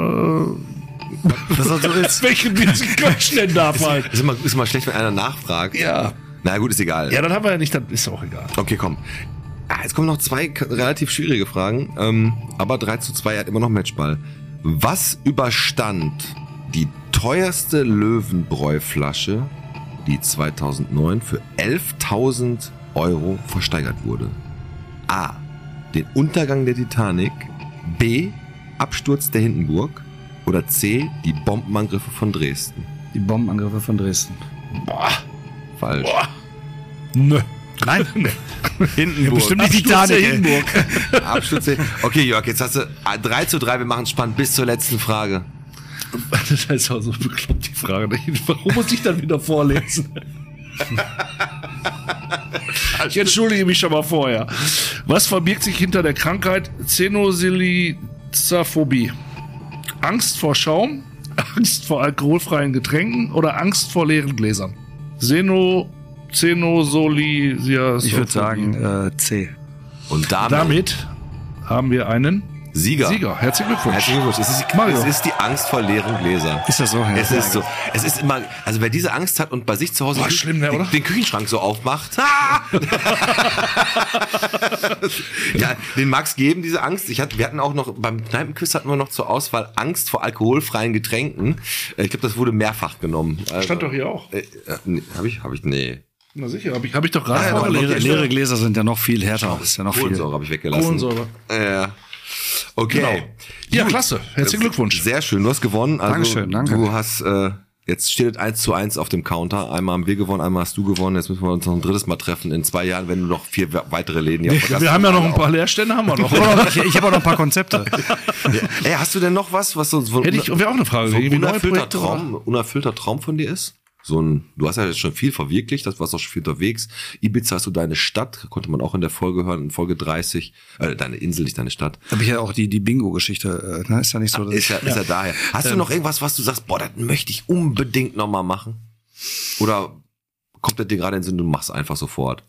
Was das so ist. welchen Bier sich Kölsch nennen darf halt. Ist immer schlecht, wenn einer nachfragt. Ja. Na gut, ist egal. Ja, dann haben wir ja nicht, dann ist auch egal. Okay, komm. Jetzt kommen noch 2 relativ schwierige Fragen. Aber 3:2 hat immer noch Matchball. Was überstand die teuerste Löwenbräu-Flasche, die 2009 für 11.000 € versteigert wurde? A. Den Untergang der Titanic. B. Absturz der Hindenburg. Oder C. Die Bombenangriffe von Dresden. Die Bombenangriffe von Dresden. Boah. Falsch. Boah. Nö. Nein. Hindenburg. Bestimmt die Absturz Titanic. der ey. Hindenburg. Absturz der Okay, Jörg, jetzt hast du 3:3. Wir machen spannend bis zur letzten Frage. Das ist auch so bekloppt, die Frage. Warum muss ich dann wieder vorlesen? Ich entschuldige mich schon mal vorher. Was verbirgt sich hinter der Krankheit Zenosilizaphobie? Angst vor Schaum, Angst vor alkoholfreien Getränken oder Angst vor leeren Gläsern? Zenosilizaphobie. Ich würde sagen C. Und Damit haben wir einen Sieger. Herzlichen Glückwunsch. Herzlichen Glückwunsch. Mario. Es ist die Angst vor leeren Gläsern. Ist das so? Ja. Es ist so. Es ist immer, also wer diese Angst hat und bei sich zu Hause Boah, schlimm, ne, oder? den Küchenschrank so aufmacht. Ja, den mag's geben, diese Angst. Wir hatten auch noch, beim Kneipenquiz hatten wir noch zur Auswahl Angst vor alkoholfreien Getränken. Ich glaube, das wurde mehrfach genommen. Stand doch hier auch. Nee, hab ich? Nee. Na sicher, hab ich doch gerade Ja, Aber vorgelesen. leere Gläser sind ja noch viel härter. Ist ja noch viel. Kohlensäure habe ich weggelassen. Kohlensäure. Ja. Okay. Genau. Ja, Gut. klasse. Herzlichen Glückwunsch. Sehr schön. Du hast gewonnen. Also, Dankeschön, danke. Du hast, jetzt steht es 1:1 auf dem Counter. Einmal haben wir gewonnen, einmal hast du gewonnen. Jetzt müssen wir uns noch ein drittes Mal treffen in 2 Jahren, wenn du noch 4 weitere Läden hier auf der Wir haben ja noch ein Gastronomie paar Leerstände, haben wir noch. Ich habe auch noch ein paar Konzepte. Ey, hast du denn noch was so Hätte ich wäre auch eine Frage. so ein Irgendwie neue unerfüllter Projekte, unerfüllter Traum von dir ist? Du hast ja jetzt schon viel verwirklicht, das warst auch schon viel unterwegs. Ibiza ist so deine Stadt, konnte man auch in der Folge hören, in Folge 30. Deine Insel, nicht deine Stadt. Habe ich ja auch die Bingo-Geschichte. Ist ja nicht so, dass Ist ja daher. Hast du noch irgendwas, was du sagst, boah, das möchte ich unbedingt nochmal machen? Oder kommt das dir gerade in den Sinn, du machst einfach sofort?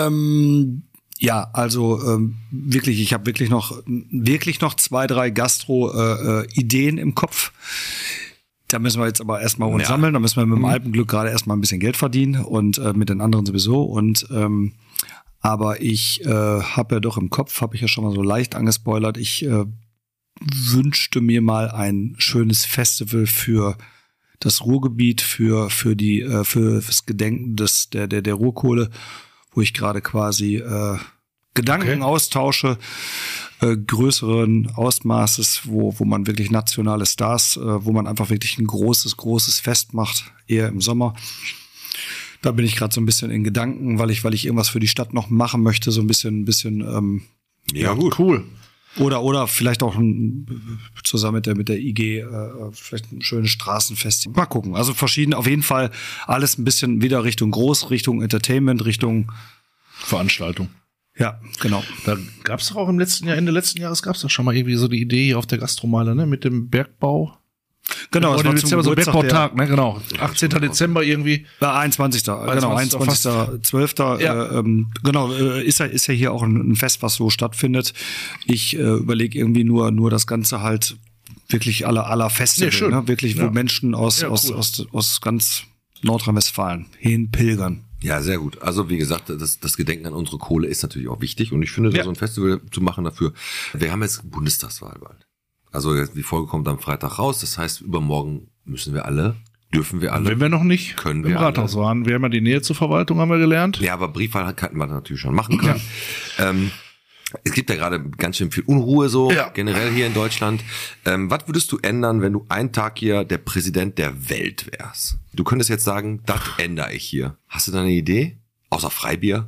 Ja, also wirklich, ich habe wirklich noch 2, 3 Gastro-Ideen im Kopf. Da müssen wir jetzt aber erstmal uns sammeln. Da müssen wir mit dem Alpenglück gerade erstmal ein bisschen Geld verdienen und mit den anderen sowieso. Und aber ich habe ja doch im Kopf, habe ich ja schon mal so leicht angespoilert, ich wünschte mir mal ein schönes Festival für das Ruhrgebiet, fürs Gedenken der Ruhrkohle, wo ich gerade quasi Gedanken austausche, größeren Ausmaßes, wo man wirklich nationale Stars, wo man einfach wirklich ein großes Fest macht, eher im Sommer. Da bin ich gerade so ein bisschen in Gedanken, weil ich irgendwas für die Stadt noch machen möchte, so ein bisschen Ja, gut. Cool. oder vielleicht auch zusammen mit der IG vielleicht ein schönes Straßenfest. Mal gucken. Also verschieden, auf jeden Fall alles ein bisschen wieder Richtung Richtung Entertainment, Richtung Veranstaltung. Ja, genau. Da gab es doch auch Ende letzten Jahres gab es doch schon mal irgendwie so die Idee hier auf der Gastromeile, ne, mit dem Bergbau. Genau, das war Dezember, so Bergbautag, ne, genau. 18. Genau. Dezember irgendwie. 21. Genau, 21.12. Ja. Genau, ist ja hier auch ein Fest, was so stattfindet. Ich überlege irgendwie nur das Ganze halt wirklich aller Festival, schön. ne? Wirklich, wo Ja. Menschen aus Ja, cool. ganz Nordrhein-Westfalen hinpilgern. Ja, sehr gut. Also wie gesagt, das Gedenken an unsere Kohle ist natürlich auch wichtig und ich finde, so ein Festival zu machen dafür. Wir haben jetzt Bundestagswahl bald. Also die Folge kommt am Freitag raus, das heißt übermorgen dürfen wir alle. Wenn wir noch nicht können im Rathaus waren. Wir haben ja die Nähe zur Verwaltung, haben wir gelernt. Ja, aber Briefwahl hätten wir natürlich schon machen können. Ja. Es gibt ja gerade ganz schön viel Unruhe generell hier in Deutschland. Was würdest du ändern, wenn du einen Tag hier der Präsident der Welt wärst? Du könntest jetzt sagen, das ändere ich hier. Hast du da eine Idee? Außer Freibier?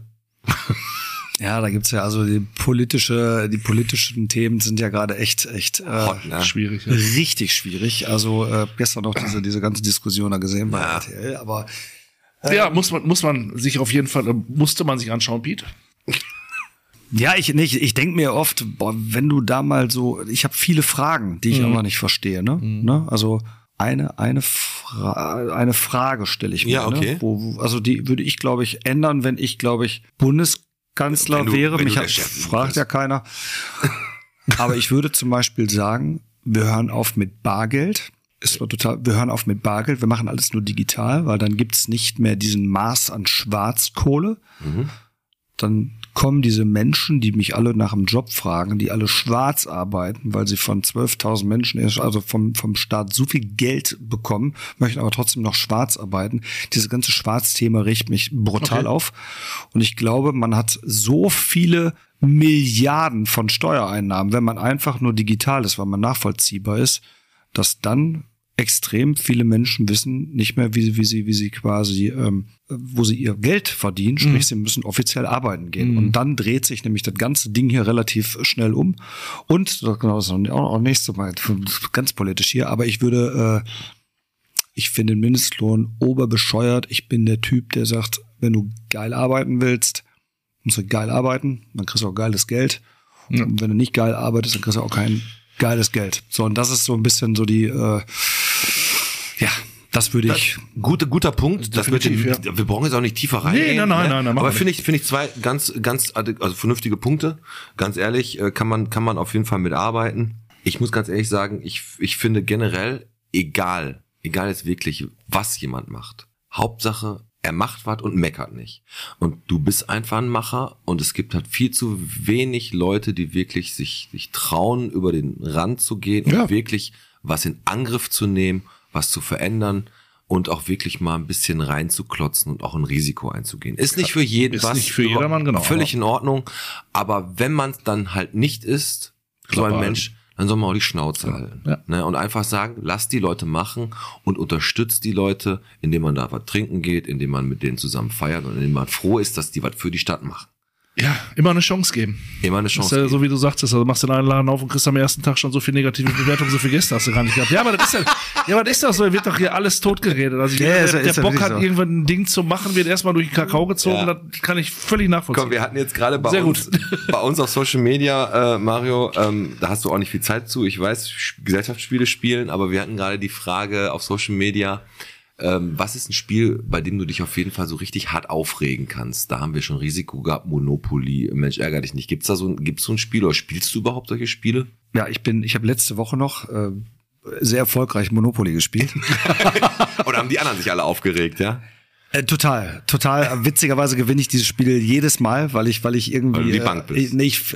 Ja, da gibt's ja also die politischen Themen sind ja gerade echt hot, ne? Schwierig. Ja. Richtig schwierig. Also gestern noch diese ganze Diskussion da gesehen bei RTL, aber musste man sich anschauen, Pete. Ja, ich denke mir oft, wenn du da mal so, ich habe viele Fragen, die ich aber nicht verstehe, ne? Also eine Frage stelle ich mir, okay. Ne? Also die würde ich, glaube ich, ändern, wenn ich, glaube ich, Bundeskanzler wäre. Mich fragt ja keiner. Aber ich würde zum Beispiel sagen, wir hören auf mit Bargeld. Wir hören auf mit Bargeld. Wir machen alles nur digital, weil dann gibt's nicht mehr diesen Maß an Schwarzkohle. Dann kommen diese Menschen, die mich alle nach dem Job fragen, die alle schwarz arbeiten, weil sie von 12.000 Menschen, also vom Staat so viel Geld bekommen, möchten aber trotzdem noch schwarz arbeiten. Dieses ganze Schwarzthema regt mich brutal auf. Und ich glaube, man hat so viele Milliarden von Steuereinnahmen, wenn man einfach nur digital ist, weil man nachvollziehbar ist, dass dann extrem viele Menschen wissen nicht mehr, wie sie quasi, wo sie ihr Geld verdienen, sprich, sie müssen offiziell arbeiten gehen. Und dann dreht sich nämlich das ganze Ding hier relativ schnell um. Und, genau, das ist auch nächstes Mal, ganz politisch hier, aber ich finde den Mindestlohn oberbescheuert. Ich bin der Typ, der sagt, wenn du geil arbeiten willst, musst du geil arbeiten, dann kriegst du auch geiles Geld. Und wenn du nicht geil arbeitest, dann kriegst du auch kein geiles Geld. So, und das ist so ein bisschen so die, das würde ich. Guter Punkt. Wir brauchen jetzt auch nicht tiefer reingehen. Nein. Aber finde ich zwei ganz, also vernünftige Punkte. Ganz ehrlich, kann man auf jeden Fall mitarbeiten. Ich muss ganz ehrlich sagen, ich finde generell, egal ist wirklich, was jemand macht. Hauptsache, er macht was und meckert nicht. Und du bist einfach ein Macher und es gibt halt viel zu wenig Leute, die wirklich sich trauen, über den Rand zu gehen und wirklich was in Angriff zu nehmen, was zu verändern und auch wirklich mal ein bisschen reinzuklotzen und auch ein Risiko einzugehen. Ist nicht für jeden was. Ist nicht für jedermann, genau. Völlig in Ordnung. Aber wenn man es dann halt nicht ist, so ein Mensch, dann soll man auch die Schnauze halten. Ja. Ne? Und einfach sagen, lasst die Leute machen und unterstützt die Leute, indem man da was trinken geht, indem man mit denen zusammen feiert und indem man froh ist, dass die was für die Stadt machen. Ja, immer eine Chance geben. Immer eine Chance geben. So wie du sagtest, also machst du den Laden auf und kriegst am ersten Tag schon so viel negative Bewertungen, so viel Gäste hast du gar nicht gehabt. Ja, aber das ist doch so, wird doch hier alles totgeredet. Also der Bock hat, irgendwann ein Ding zu machen, wird erstmal durch den Kakao gezogen, das kann ich völlig nachvollziehen. Komm, wir hatten jetzt gerade bei uns auf Social Media, Mario, da hast du auch nicht viel Zeit zu, ich weiß, Gesellschaftsspiele spielen, aber wir hatten gerade die Frage auf Social Media, was ist ein Spiel, bei dem du dich auf jeden Fall so richtig hart aufregen kannst? Da haben wir schon Risiko gehabt, Monopoly, Mensch, ärger dich nicht. Gibt's so ein Spiel oder spielst du überhaupt solche Spiele? Ja, ich habe letzte Woche noch sehr erfolgreich Monopoly gespielt. Oder haben die anderen sich alle aufgeregt, ja? Total. Witzigerweise gewinne ich dieses Spiel jedes Mal, weil ich irgendwie weil du die Bank bist.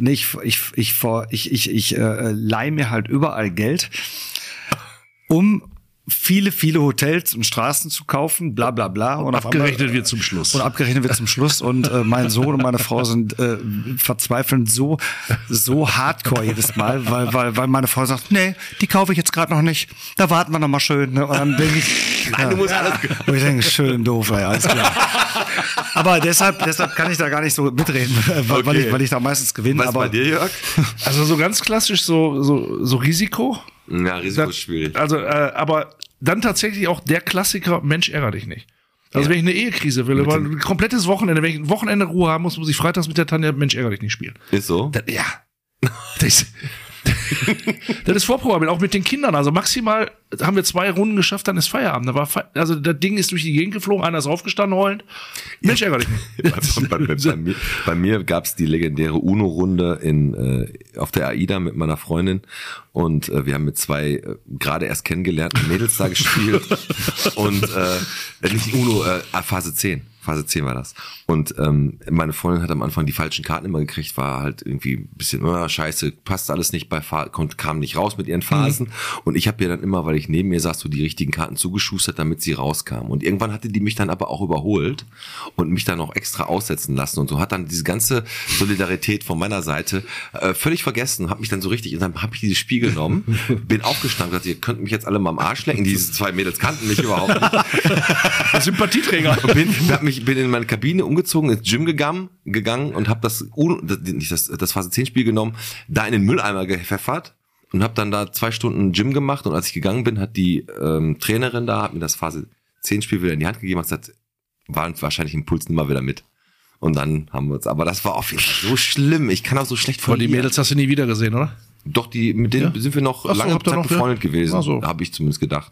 Ich leihe mir halt überall Geld, um viele Hotels und Straßen zu kaufen, bla bla bla. Und abgerechnet wird zum Schluss. Und mein Sohn und meine Frau sind verzweifelnd so hardcore jedes Mal, weil meine Frau sagt, nee, die kaufe ich jetzt gerade noch nicht. Da warten wir noch mal schön. Ne? Und dann denke ich, nein, du musst alles. Und ich denke, schön doof, ey, alles klar. Aber deshalb kann ich da gar nicht so mitreden, weil ich da meistens gewinne. Was bei dir, Jörg? Also so ganz klassisch so Risiko. Ja, Risiko ist schwierig. Also, aber dann tatsächlich auch der Klassiker, Mensch, ärger dich nicht. Also wenn ich eine Ehekrise will, weil ein komplettes Wochenende, wenn ich ein Wochenende Ruhe haben muss ich freitags mit der Tanja Mensch, ärger dich nicht spielen. Ist so? Ja. Das ist vorprogrammiert, auch mit den Kindern. Also maximal haben wir 2 Runden geschafft, dann ist Feierabend. Also das Ding ist durch die Gegend geflogen, einer ist aufgestanden heulend. Mensch, ärgerlich. Bei mir gab's die legendäre Uno-Runde auf der AIDA mit meiner Freundin und wir haben mit 2 gerade erst kennengelernten Mädels da gespielt und nicht Uno, Phase 10. Phase 10 war das. Und meine Freundin hat am Anfang die falschen Karten immer gekriegt, war halt irgendwie ein bisschen, scheiße, passt alles nicht kam nicht raus mit ihren Phasen. Und ich habe ihr dann immer, weil ich neben mir saß, so die richtigen Karten zugeschustert, damit sie rauskam. Und irgendwann hatte die mich dann aber auch überholt und mich dann auch extra aussetzen lassen. Und so hat dann diese ganze Solidarität von meiner Seite völlig vergessen, habe mich dann so richtig, und dann habe ich dieses Spiel genommen, bin aufgestanden und gesagt, ihr könnt mich jetzt alle mal am Arsch lecken. Diese 2 Mädels kannten mich überhaupt nicht. Sympathieträger. Bin in meine Kabine umgezogen, ins Gym gegangen und habe das Phase 10 Spiel genommen, da in den Mülleimer gepfeffert und habe dann da 2 Stunden Gym gemacht und als ich gegangen bin, hat die Trainerin da, hat mir das Phase 10 Spiel wieder in die Hand gegeben und gesagt, war wahrscheinlich im Puls nimmer wieder mit. Und dann haben wir uns, aber das war auf jeden Fall so schlimm, ich kann auch so schlecht verlieren. Und die Mädels hast du nie wieder gesehen, oder? Doch, mit denen sind wir noch lange Zeit befreundet gewesen, habe ich zumindest gedacht.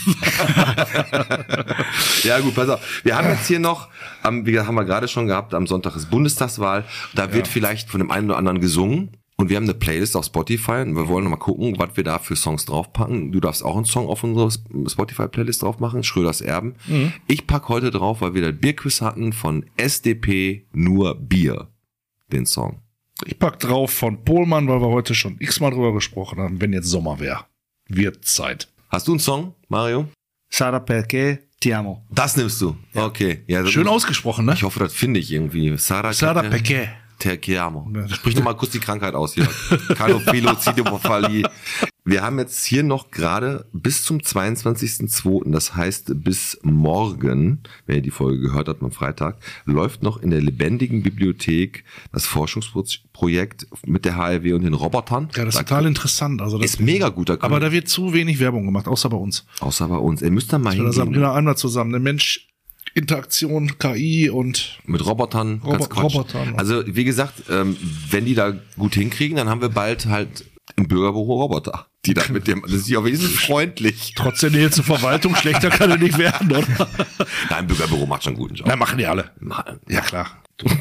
Ja gut, pass auf. Wir haben jetzt hier noch, haben wir gerade schon gehabt, am Sonntag ist Bundestagswahl. Da wird vielleicht von dem einen oder anderen gesungen. Und wir haben eine Playlist auf Spotify und wir wollen noch mal gucken, was wir da für Songs draufpacken. Du darfst auch einen Song auf unsere Spotify-Playlist drauf machen, Schröders Erben. Mhm. Ich pack heute drauf, weil wir das Bierquiz hatten von SDP Nur Bier, den Song. Ich pack drauf von Pohlmann, weil wir heute schon x-mal drüber gesprochen haben, wenn jetzt Sommer wäre. Wird Zeit. Hast du einen Song, Mario? Sarà perché ti amo. Das nimmst du? Ja. Okay. Ja, schön ausgesprochen, ne? Ich hoffe, das finde ich irgendwie. Sarà perché ti amo. Sprich doch mal kurz die Krankheit aus hier. Carlophilozidopophalie. Wir haben jetzt hier noch gerade bis zum 22.02., das heißt bis morgen, wenn ihr die Folge gehört habt am Freitag, läuft noch in der lebendigen Bibliothek das Forschungsprojekt mit der HRW und den Robotern. Ja, das ist total interessant. Also das ist mega gut. Aber da wird zu wenig Werbung gemacht, außer bei uns. Außer bei uns. Ihr müsst da mal hingehen. Genau, einmal zusammen. Der Mensch, Interaktion, KI und mit Robotern. Robotern. Also wie gesagt, wenn die da gut hinkriegen, dann haben wir bald halt im Bürgerbüro Roboter, die da mit dem, das ist ja auch wesentlich freundlich. Trotz der Nähe zur Verwaltung, schlechter kann er nicht werden, oder? Nein, im Bürgerbüro macht schon einen guten Job. Nein, machen die alle. Ja, klar.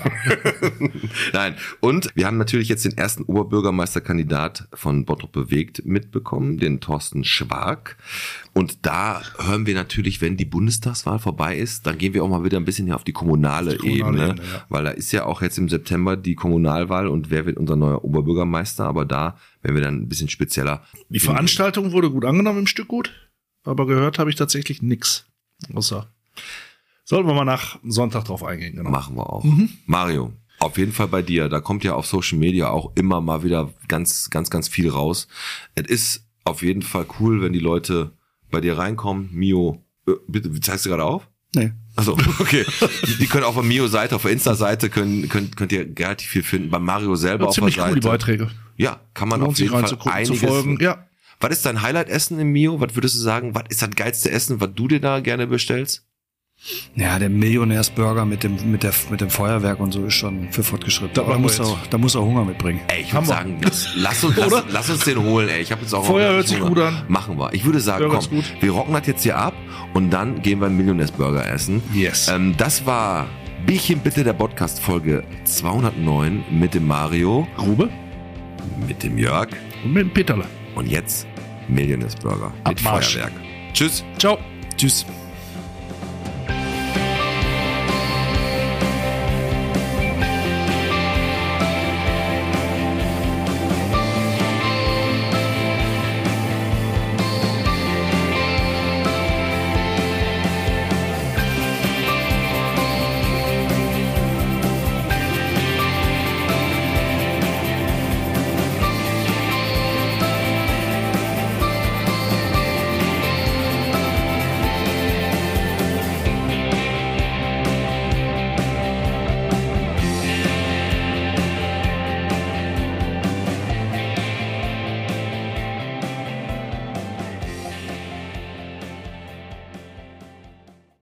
Nein, und wir haben natürlich jetzt den ersten Oberbürgermeisterkandidat von Bottrop bewegt mitbekommen, den Thorsten Schwark. Und da hören wir natürlich, wenn die Bundestagswahl vorbei ist, dann gehen wir auch mal wieder ein bisschen hier auf die kommunale Ebene, ja. Weil da ist ja auch jetzt im September die Kommunalwahl und wer wird unser neuer Oberbürgermeister, aber da werden wir dann ein bisschen spezieller. Die Veranstaltung wurde gut angenommen im Stück gut, aber gehört habe ich tatsächlich nix. Außer sollten wir mal nach Sonntag drauf eingehen. Genau. Machen wir auch. Mario, auf jeden Fall bei dir. Da kommt ja auf Social Media auch immer mal wieder ganz, ganz, ganz viel raus. Es ist auf jeden Fall cool, wenn die Leute bei dir reinkommen. Mio, bitte, zeigst du gerade auf? Nee. Achso, okay. Die können auf der Mio-Seite, auf der Insta-Seite könnt ihr relativ viel finden. Bei Mario selber ja, auf der Seite. Ziemlich cool, die Beiträge. Ja, kann man auf jeden Fall einiges. Zu folgen. Ja. Was ist dein Highlight-Essen im Mio? Was würdest du sagen? Was ist das geilste Essen, was du dir da gerne bestellst? Ja, der Millionärsburger mit dem Feuerwerk und so ist schon für fortgeschritten. Da muss er Hunger mitbringen. Ey, ich würde sagen, lass uns den holen, ey. Ich habe jetzt auch Feuer hört sich gut an. Machen wir. Ich würde sagen, komm, wir rocken das jetzt hier ab und dann gehen wir einen Millionärsburger essen. Yes. Das war Bierchen bitte, der Podcast Folge 209 mit dem Mario. Grube. Mit dem Jörg. Und mit dem Peterle. Und jetzt Millionärsburger mit Feuerwerk. Tschüss. Ciao. Tschüss.